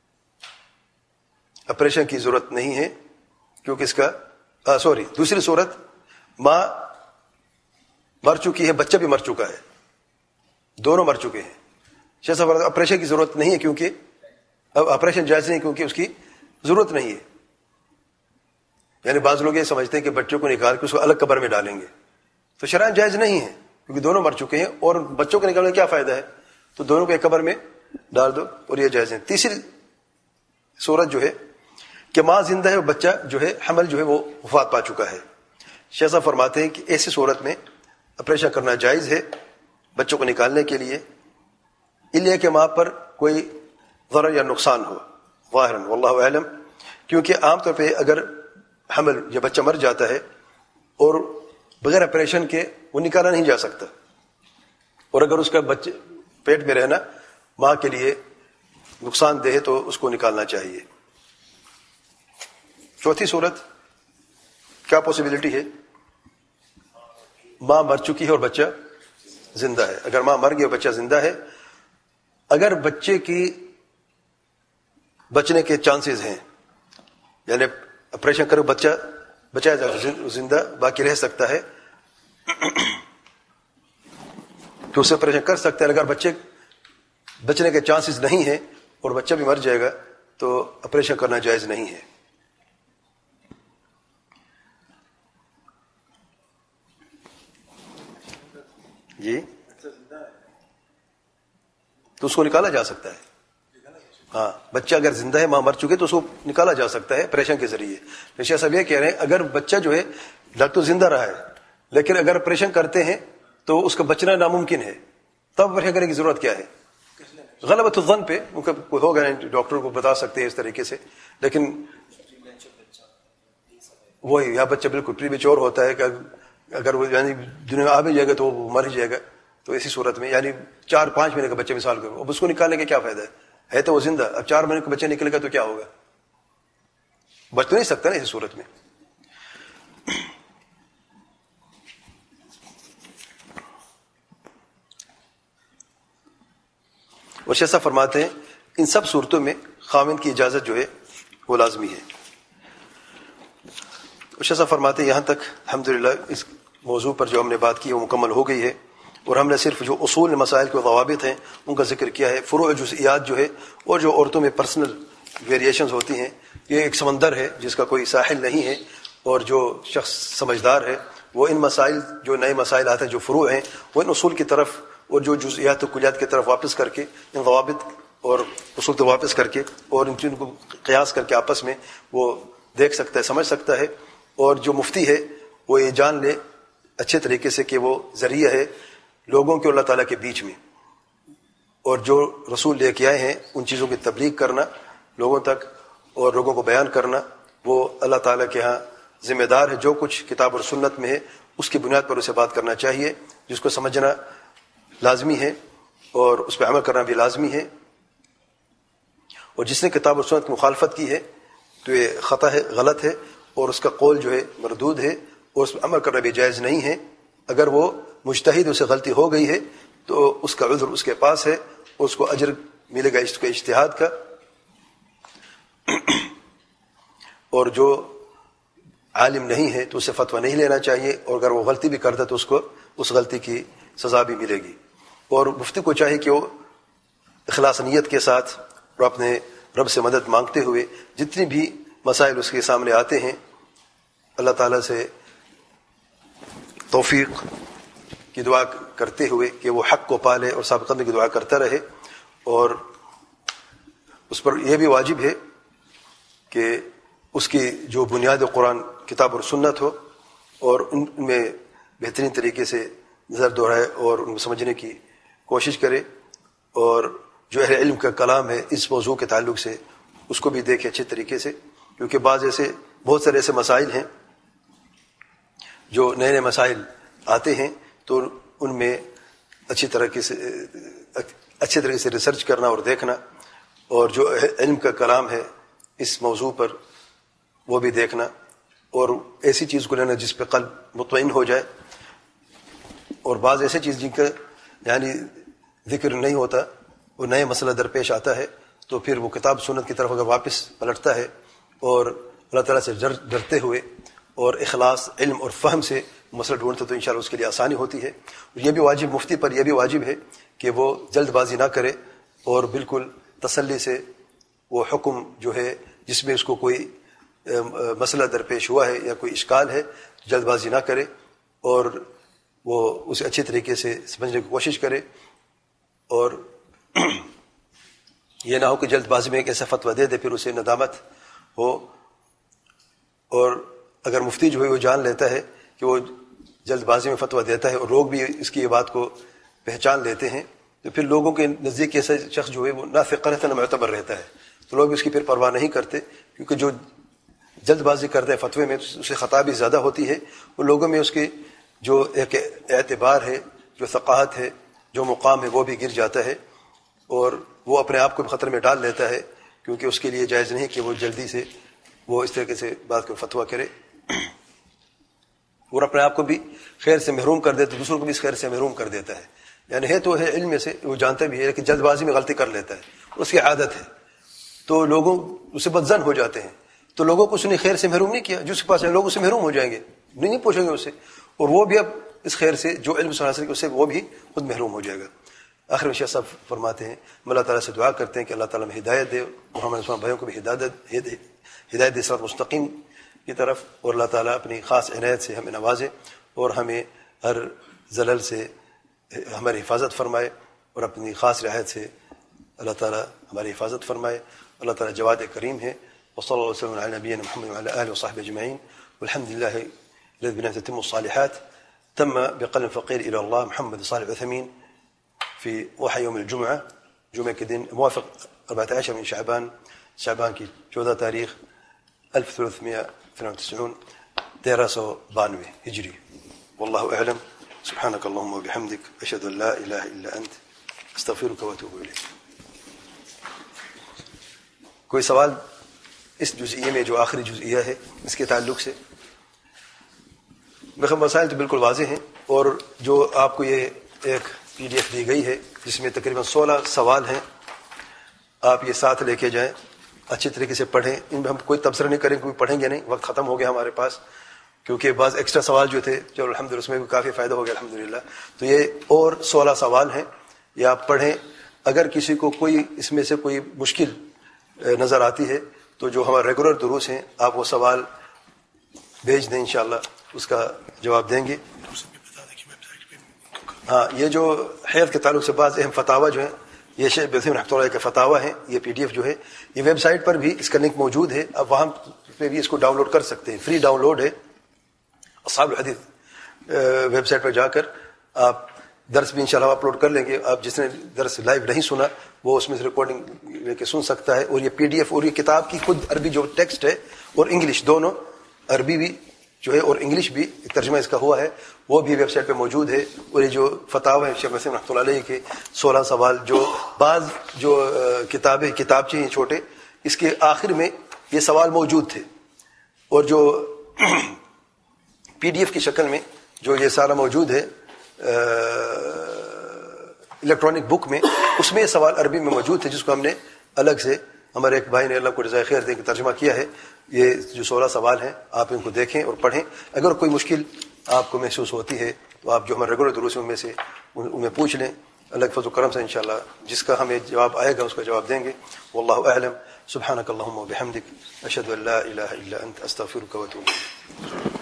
آپریشن کی ضرورت نہیں ہے کیونکہ اس کا آ, سوری دوسری صورت, ماں مر چکی ہے, بچہ بھی مر چکا ہے, دونوں مر چکے ہیں. شیخ صاحب فرماتے ہیں آپریشن کی ضرورت نہیں ہے کیونکہ اب آپریشن جائز نہیں کیونکہ اس کی ضرورت نہیں ہے. یعنی بعض لوگ یہ سمجھتے ہیں کہ بچوں کو نکال کے اس کو الگ قبر میں ڈالیں گے تو شرعاً جائز نہیں ہے کیونکہ دونوں مر چکے ہیں, اور بچوں کو نکالنے کا کیا فائدہ ہے؟ تو دونوں کو ایک قبر میں ڈال دو اور یہ جائز ہے. تیسری صورت جو ہے کہ ماں زندہ ہے اور بچہ جو ہے حمل جو ہے وہ وفات پا چکا ہے. شیخ صاحب فرماتے ہیں کہ ایسی صورت میں آپریشن کرنا جائز ہے بچوں کو نکالنے کے لیے, اس لیے کہ ماں پر کوئی ضرر یا نقصان ہو, ظاہراً واللہ اعلم. کیونکہ عام طور پہ اگر حمل یا بچہ مر جاتا ہے اور بغیر آپریشن کے وہ نکالا نہیں جا سکتا, اور اگر اس کا بچے پیٹ میں رہنا ماں کے لیے نقصان دہ ہے تو اس کو نکالنا چاہیے. چوتھی صورت کیا پاسبلٹی ہے؟ ماں مر چکی ہے اور بچہ زندہ ہے. اگر ماں مر گئی اور بچہ زندہ ہے, اگر بچے کی بچنے کے چانسز ہیں, یعنی آپریشن کرو بچہ بچایا جائے, زندہ باقی رہ سکتا ہے تو اسے آپریشن کر سکتے ہیں. اگر بچے بچنے کے چانسز نہیں ہیں اور بچہ بھی مر جائے گا تو آپریشن کرنا جائز نہیں ہے. جی, تو اس کو نکالا جا سکتا ہے. ہاں, بچہ اگر زندہ ہے, ماں مر چکے تو اس کو نکالا جا سکتا ہے آپریشن کے ذریعے. شیخ صاحب یہ کہہ رہے ہیں اگر بچہ جو ہے لگ تو زندہ رہا ہے لیکن اگر آپریشن کرتے ہیں تو اس کا بچنا ناممکن ہے, تب آپریشن کرنے کی ضرورت کیا ہے؟ غلبۃ الظن پہ ان کا کوئی ہوگا, ڈاکٹر کو بتا سکتے ہیں اس طریقے سے. لیکن وہی یا بچہ بالکل پری میچور ہوتا ہے کہ اگر وہ یعنی دنیا میں آ بھی جائے گا تو وہ مر ہی جائے گا. تو ایسی صورت میں یعنی چار پانچ مہینے کا بچہ مثال کرو, اب اس کو نکالنے کا کیا فائدہ ہے؟ ہے تو وہ زندہ, اب چار مہینے کا بچہ نکلے گا تو کیا ہوگا؟ بچ تو نہیں سکتا نا ایسی صورت میں. اور شیخ صاحب فرماتے ہیں ان سب صورتوں میں خاوند کی اجازت جو ہے وہ لازمی ہے. اور شیخ صاحب فرماتے ہیں یہاں تک الحمدللہ اس موضوع پر جو ہم نے بات کی وہ مکمل ہو گئی ہے, اور ہم نے صرف جو اصول مسائل کے ضوابط ہیں ان کا ذکر کیا ہے. فروع جزئیات جو ہے اور جو عورتوں میں پرسنل ویریشنز ہوتی ہیں, یہ ایک سمندر ہے جس کا کوئی ساحل نہیں ہے, اور جو شخص سمجھدار ہے وہ ان مسائل جو نئے مسائل آتے ہیں جو فروع ہیں وہ ان اصول کی طرف اور جو جزئیات و کلیات کی طرف واپس کر کے ان ضوابط اور اصول کو واپس کر کے اور ان چیزوں کو قیاس کر کے آپس میں وہ دیکھ سکتا ہے, سمجھ سکتا ہے. اور جو مفتی ہے وہ یہ جان لے اچھے طریقے سے کہ وہ ذریعہ ہے لوگوں کے اللہ تعالیٰ کے بیچ میں, اور جو رسول لے کے آئے ہیں ان چیزوں کی تبلیغ کرنا لوگوں تک اور لوگوں کو بیان کرنا, وہ اللہ تعالیٰ کے ہاں ذمہ دار ہے. جو کچھ کتاب اور سنت میں ہے اس کی بنیاد پر اسے بات کرنا چاہیے, جس کو سمجھنا لازمی ہے اور اس پہ عمل کرنا بھی لازمی ہے. اور جس نے کتاب اور سنت کی مخالفت کی ہے تو یہ خطا ہے, غلط ہے, اور اس کا قول جو ہے مردود ہے, اور اس پہ عمل کرنا بھی جائز نہیں ہے. اگر وہ مجتہد اسے غلطی ہو گئی ہے تو اس کا عذر اس کے پاس ہے, اور اس کو اجر ملے گا اس کے اجتہاد کا. اور جو عالم نہیں ہے تو اسے فتویٰ نہیں لینا چاہیے، اور اگر وہ غلطی بھی کرتا تو اس کو اس غلطی کی سزا بھی ملے گی. اور مفتی کو چاہیے کہ وہ اخلاص نیت کے ساتھ اور اپنے رب سے مدد مانگتے ہوئے جتنی بھی مسائل اس کے سامنے آتے ہیں اللہ تعالیٰ سے توفیق کی دعا کرتے ہوئے کہ وہ حق کو پالے اور ثابت قدمی کی دعا کرتا رہے. اور اس پر یہ بھی واجب ہے کہ اس کی جو بنیاد قرآن کتاب اور سنت ہو اور ان میں بہترین طریقے سے نظر دہرائے اور ان کو سمجھنے کی کوشش کرے، اور جو اہل علم کا کلام ہے اس موضوع کے تعلق سے اس کو بھی دیکھے اچھے طریقے سے، کیونکہ بعض ایسے بہت سارے ایسے مسائل ہیں جو نئے نئے مسائل آتے ہیں تو ان میں اچھی طریقے سے اچھے طریقے سے ریسرچ کرنا اور دیکھنا، اور جو علم کا کلام ہے اس موضوع پر وہ بھی دیکھنا، اور ایسی چیز کو لینا جس پہ قلب مطمئن ہو جائے. اور بعض ایسی چیز جن کا یعنی ذکر نہیں ہوتا، وہ نئے مسئلہ درپیش آتا ہے تو پھر وہ کتاب سنت کی طرف اگر واپس پلٹتا ہے اور اللہ تعالیٰ سے ڈر ڈرتے ہوئے اور اخلاص علم اور فہم سے مسئلہ ڈھونڈتے تو انشاءاللہ اس کے لیے آسانی ہوتی ہے. اور یہ بھی واجب مفتی پر یہ بھی واجب ہے کہ وہ جلد بازی نہ کرے اور بالکل تسلی سے وہ حکم جو ہے جس میں اس کو کوئی مسئلہ درپیش ہوا ہے یا کوئی اشکال ہے جلد بازی نہ کرے اور وہ اسے اچھے طریقے سے سمجھنے کی کوشش کرے، اور یہ نہ ہو کہ جلد بازی میں ایک ایسا فتویٰ دے دے پھر اسے ندامت ہو. اور اگر مفتی جو ہے وہ جان لیتا ہے کہ وہ جلد بازی میں فتویٰ دیتا ہے اور لوگ بھی اس کی یہ بات کو پہچان لیتے ہیں تو پھر لوگوں کے نزدیک ایسا شخص جو ہے وہ نہ ثقہ رہتا نہ معتبر رہتا ہے، تو لوگ اس کی پھر پرواہ نہیں کرتے، کیونکہ جو جلد بازی کرتے ہیں فتوے میں اسے خطا بھی زیادہ ہوتی ہے، وہ لوگوں میں اس کے جو ایک اعتبار ہے، جو ثقافت ہے، جو مقام ہے وہ بھی گر جاتا ہے، اور وہ اپنے آپ کو بھی خطرے میں ڈال لیتا ہے، کیونکہ اس کے لیے جائز نہیں کہ وہ جلدی سے وہ اس طریقے سے بات کو فتویٰ کرے اور اپنے آپ کو بھی خیر سے محروم کر دیتا ہے، دوسروں کو بھی اس خیر سے محروم کر دیتا ہے. یعنی ہے تو ہے علم میں سے وہ جانتا بھی ہے لیکن جلد بازی میں غلطی کر لیتا ہے، اس کی عادت ہے، تو لوگوں اسے بدظن ہو جاتے ہیں، تو لوگوں کو اس نے خیر سے محروم نہیں کیا، جس کے پاس لوگ اسے محروم ہو جائیں گے، نہیں نہیں پوچھیں گے اسے، اور وہ بھی اب اس خیر سے جو علم سے حاصل کیا اس سے وہ بھی خود محروم ہو جائے گا. آخر میں شیخ صاحب فرماتے ہیں ہم اللہ تعالیٰ سے دعا کرتے ہیں کہ اللہ تعالیٰ میں ہدایت دے اور ہمارے مسلمان بھائیوں کو بھی ہدایت ہدایت دے صراط مستقیم کی طرف، اور اللہ تعالیٰ اپنی خاص عنایت سے ہمیں نوازے اور ہمیں ہر زلل سے ہماری حفاظت فرمائے اور اپنی خاص رعایت سے اللہ تعالیٰ ہماری حفاظت فرمائے. اللہ تعالیٰ جواد کریم ہے. وصلی اللہ وسلم علی نبینا محمد وعلى آله وصحبه أجمعين والحمد لله الذي بنعمته تتم الصالحات. تم بقلم فقير إلى الله محمد صالح العثيمين في ضحى يوم الجمعة، جمعة کے دن موافق أربعة عشر من شعبان، شعبان کی چودہ تاریخ ألف وثلاثمائة واثنين وتسعين تیرہ سو بانوے ہجری. والله أعلم. سبحانك اللهم وبحمدك أشهد أن لا إله إلا أنت أستغفرك وأتوب إليك. کوئی سوال اس جزئیے میں جو آخری جزئیہ ہے اس کے تعلق سے؟ میرے مسائل تو بالکل واضح ہیں، اور جو آپ کو یہ ایک پی ڈی ایف دی گئی ہے جس میں تقریباً سولہ سوال ہیں، آپ یہ ساتھ لے کے جائیں، اچھی طریقے سے پڑھیں. ان میں ہم کوئی تبصرہ نہیں کریں، کوئی پڑھیں گے نہیں، وقت ختم ہو گیا ہمارے پاس، کیونکہ بعض ایکسٹرا سوال جو تھے چلو الحمدللہ اس میں بھی کافی فائدہ ہو گیا الحمدللہ. تو یہ اور سولہ سوال ہیں، یہ آپ پڑھیں. اگر کسی کو کوئی اس میں سے کوئی مشکل نظر آتی ہے تو جو ہمارے ریگولر دروس ہیں آپ وہ سوال بھیج دیں، انشاءاللہ اس کا جواب دیں گے. ہاں، یہ جو حیض کے تعلق سے بعض اہم فتاوی جو ہیں یہ شیخ ابن عثیمین رحمۃ اللہ علیہ کے فتاوی ہیں، یہ پی ڈی ایف جو ہے یہ ویب سائٹ پر بھی اس کا لنک موجود ہے، اب وہاں پہ بھی اس کو ڈاؤن لوڈ کر سکتے ہیں، فری ڈاؤن لوڈ ہے. اصحاب الحدیث ویب سائٹ پر جا کر آپ درس بھی انشاءاللہ اپلوڈ کر لیں گے. آپ جس نے درس لائیو نہیں سنا وہ اس میں سے ریکارڈنگ لے کے سن سکتا ہے. اور یہ پی ڈی ایف اور یہ کتاب کی خود عربی جو ٹیکسٹ ہے اور انگلش دونوں، عربی بھی جو ہے اور انگلش بھی ترجمہ اس کا ہوا ہے، وہ بھی ویب سائٹ پہ موجود ہے. اور یہ جو فتاوی ہیں شیخ وسیم رحمۃ اللہ علیہ کے سولہ سوال، جو بعض جو کتابیں کتابچے ہیں چھوٹے، اس کے آخر میں یہ سوال موجود تھے، اور جو پی ڈی ایف کی شکل میں جو یہ سارا موجود ہے الیکٹرانک بک میں، اس میں یہ سوال عربی میں موجود تھے جس کو ہم نے الگ سے ہمارے ایک بھائی نے اللہ کو جزائے خیر دے کے ترجمہ کیا ہے. یہ جو سولہ سوال ہیں آپ ان کو دیکھیں اور پڑھیں. اگر کوئی مشکل آپ کو محسوس ہوتی ہے تو آپ جو ہمارے ریگولر دروس میں سے ان میں پوچھ لیں. اللہ کے فضل و کرم سے انشاءاللہ جس کا ہمیں جواب آئے گا اس کا جواب دیں گے. واللہ اعلم. سبحانک اللہم و بحمدک اشہد ان لا الہ الا انت استغفرک و اتوب الیک.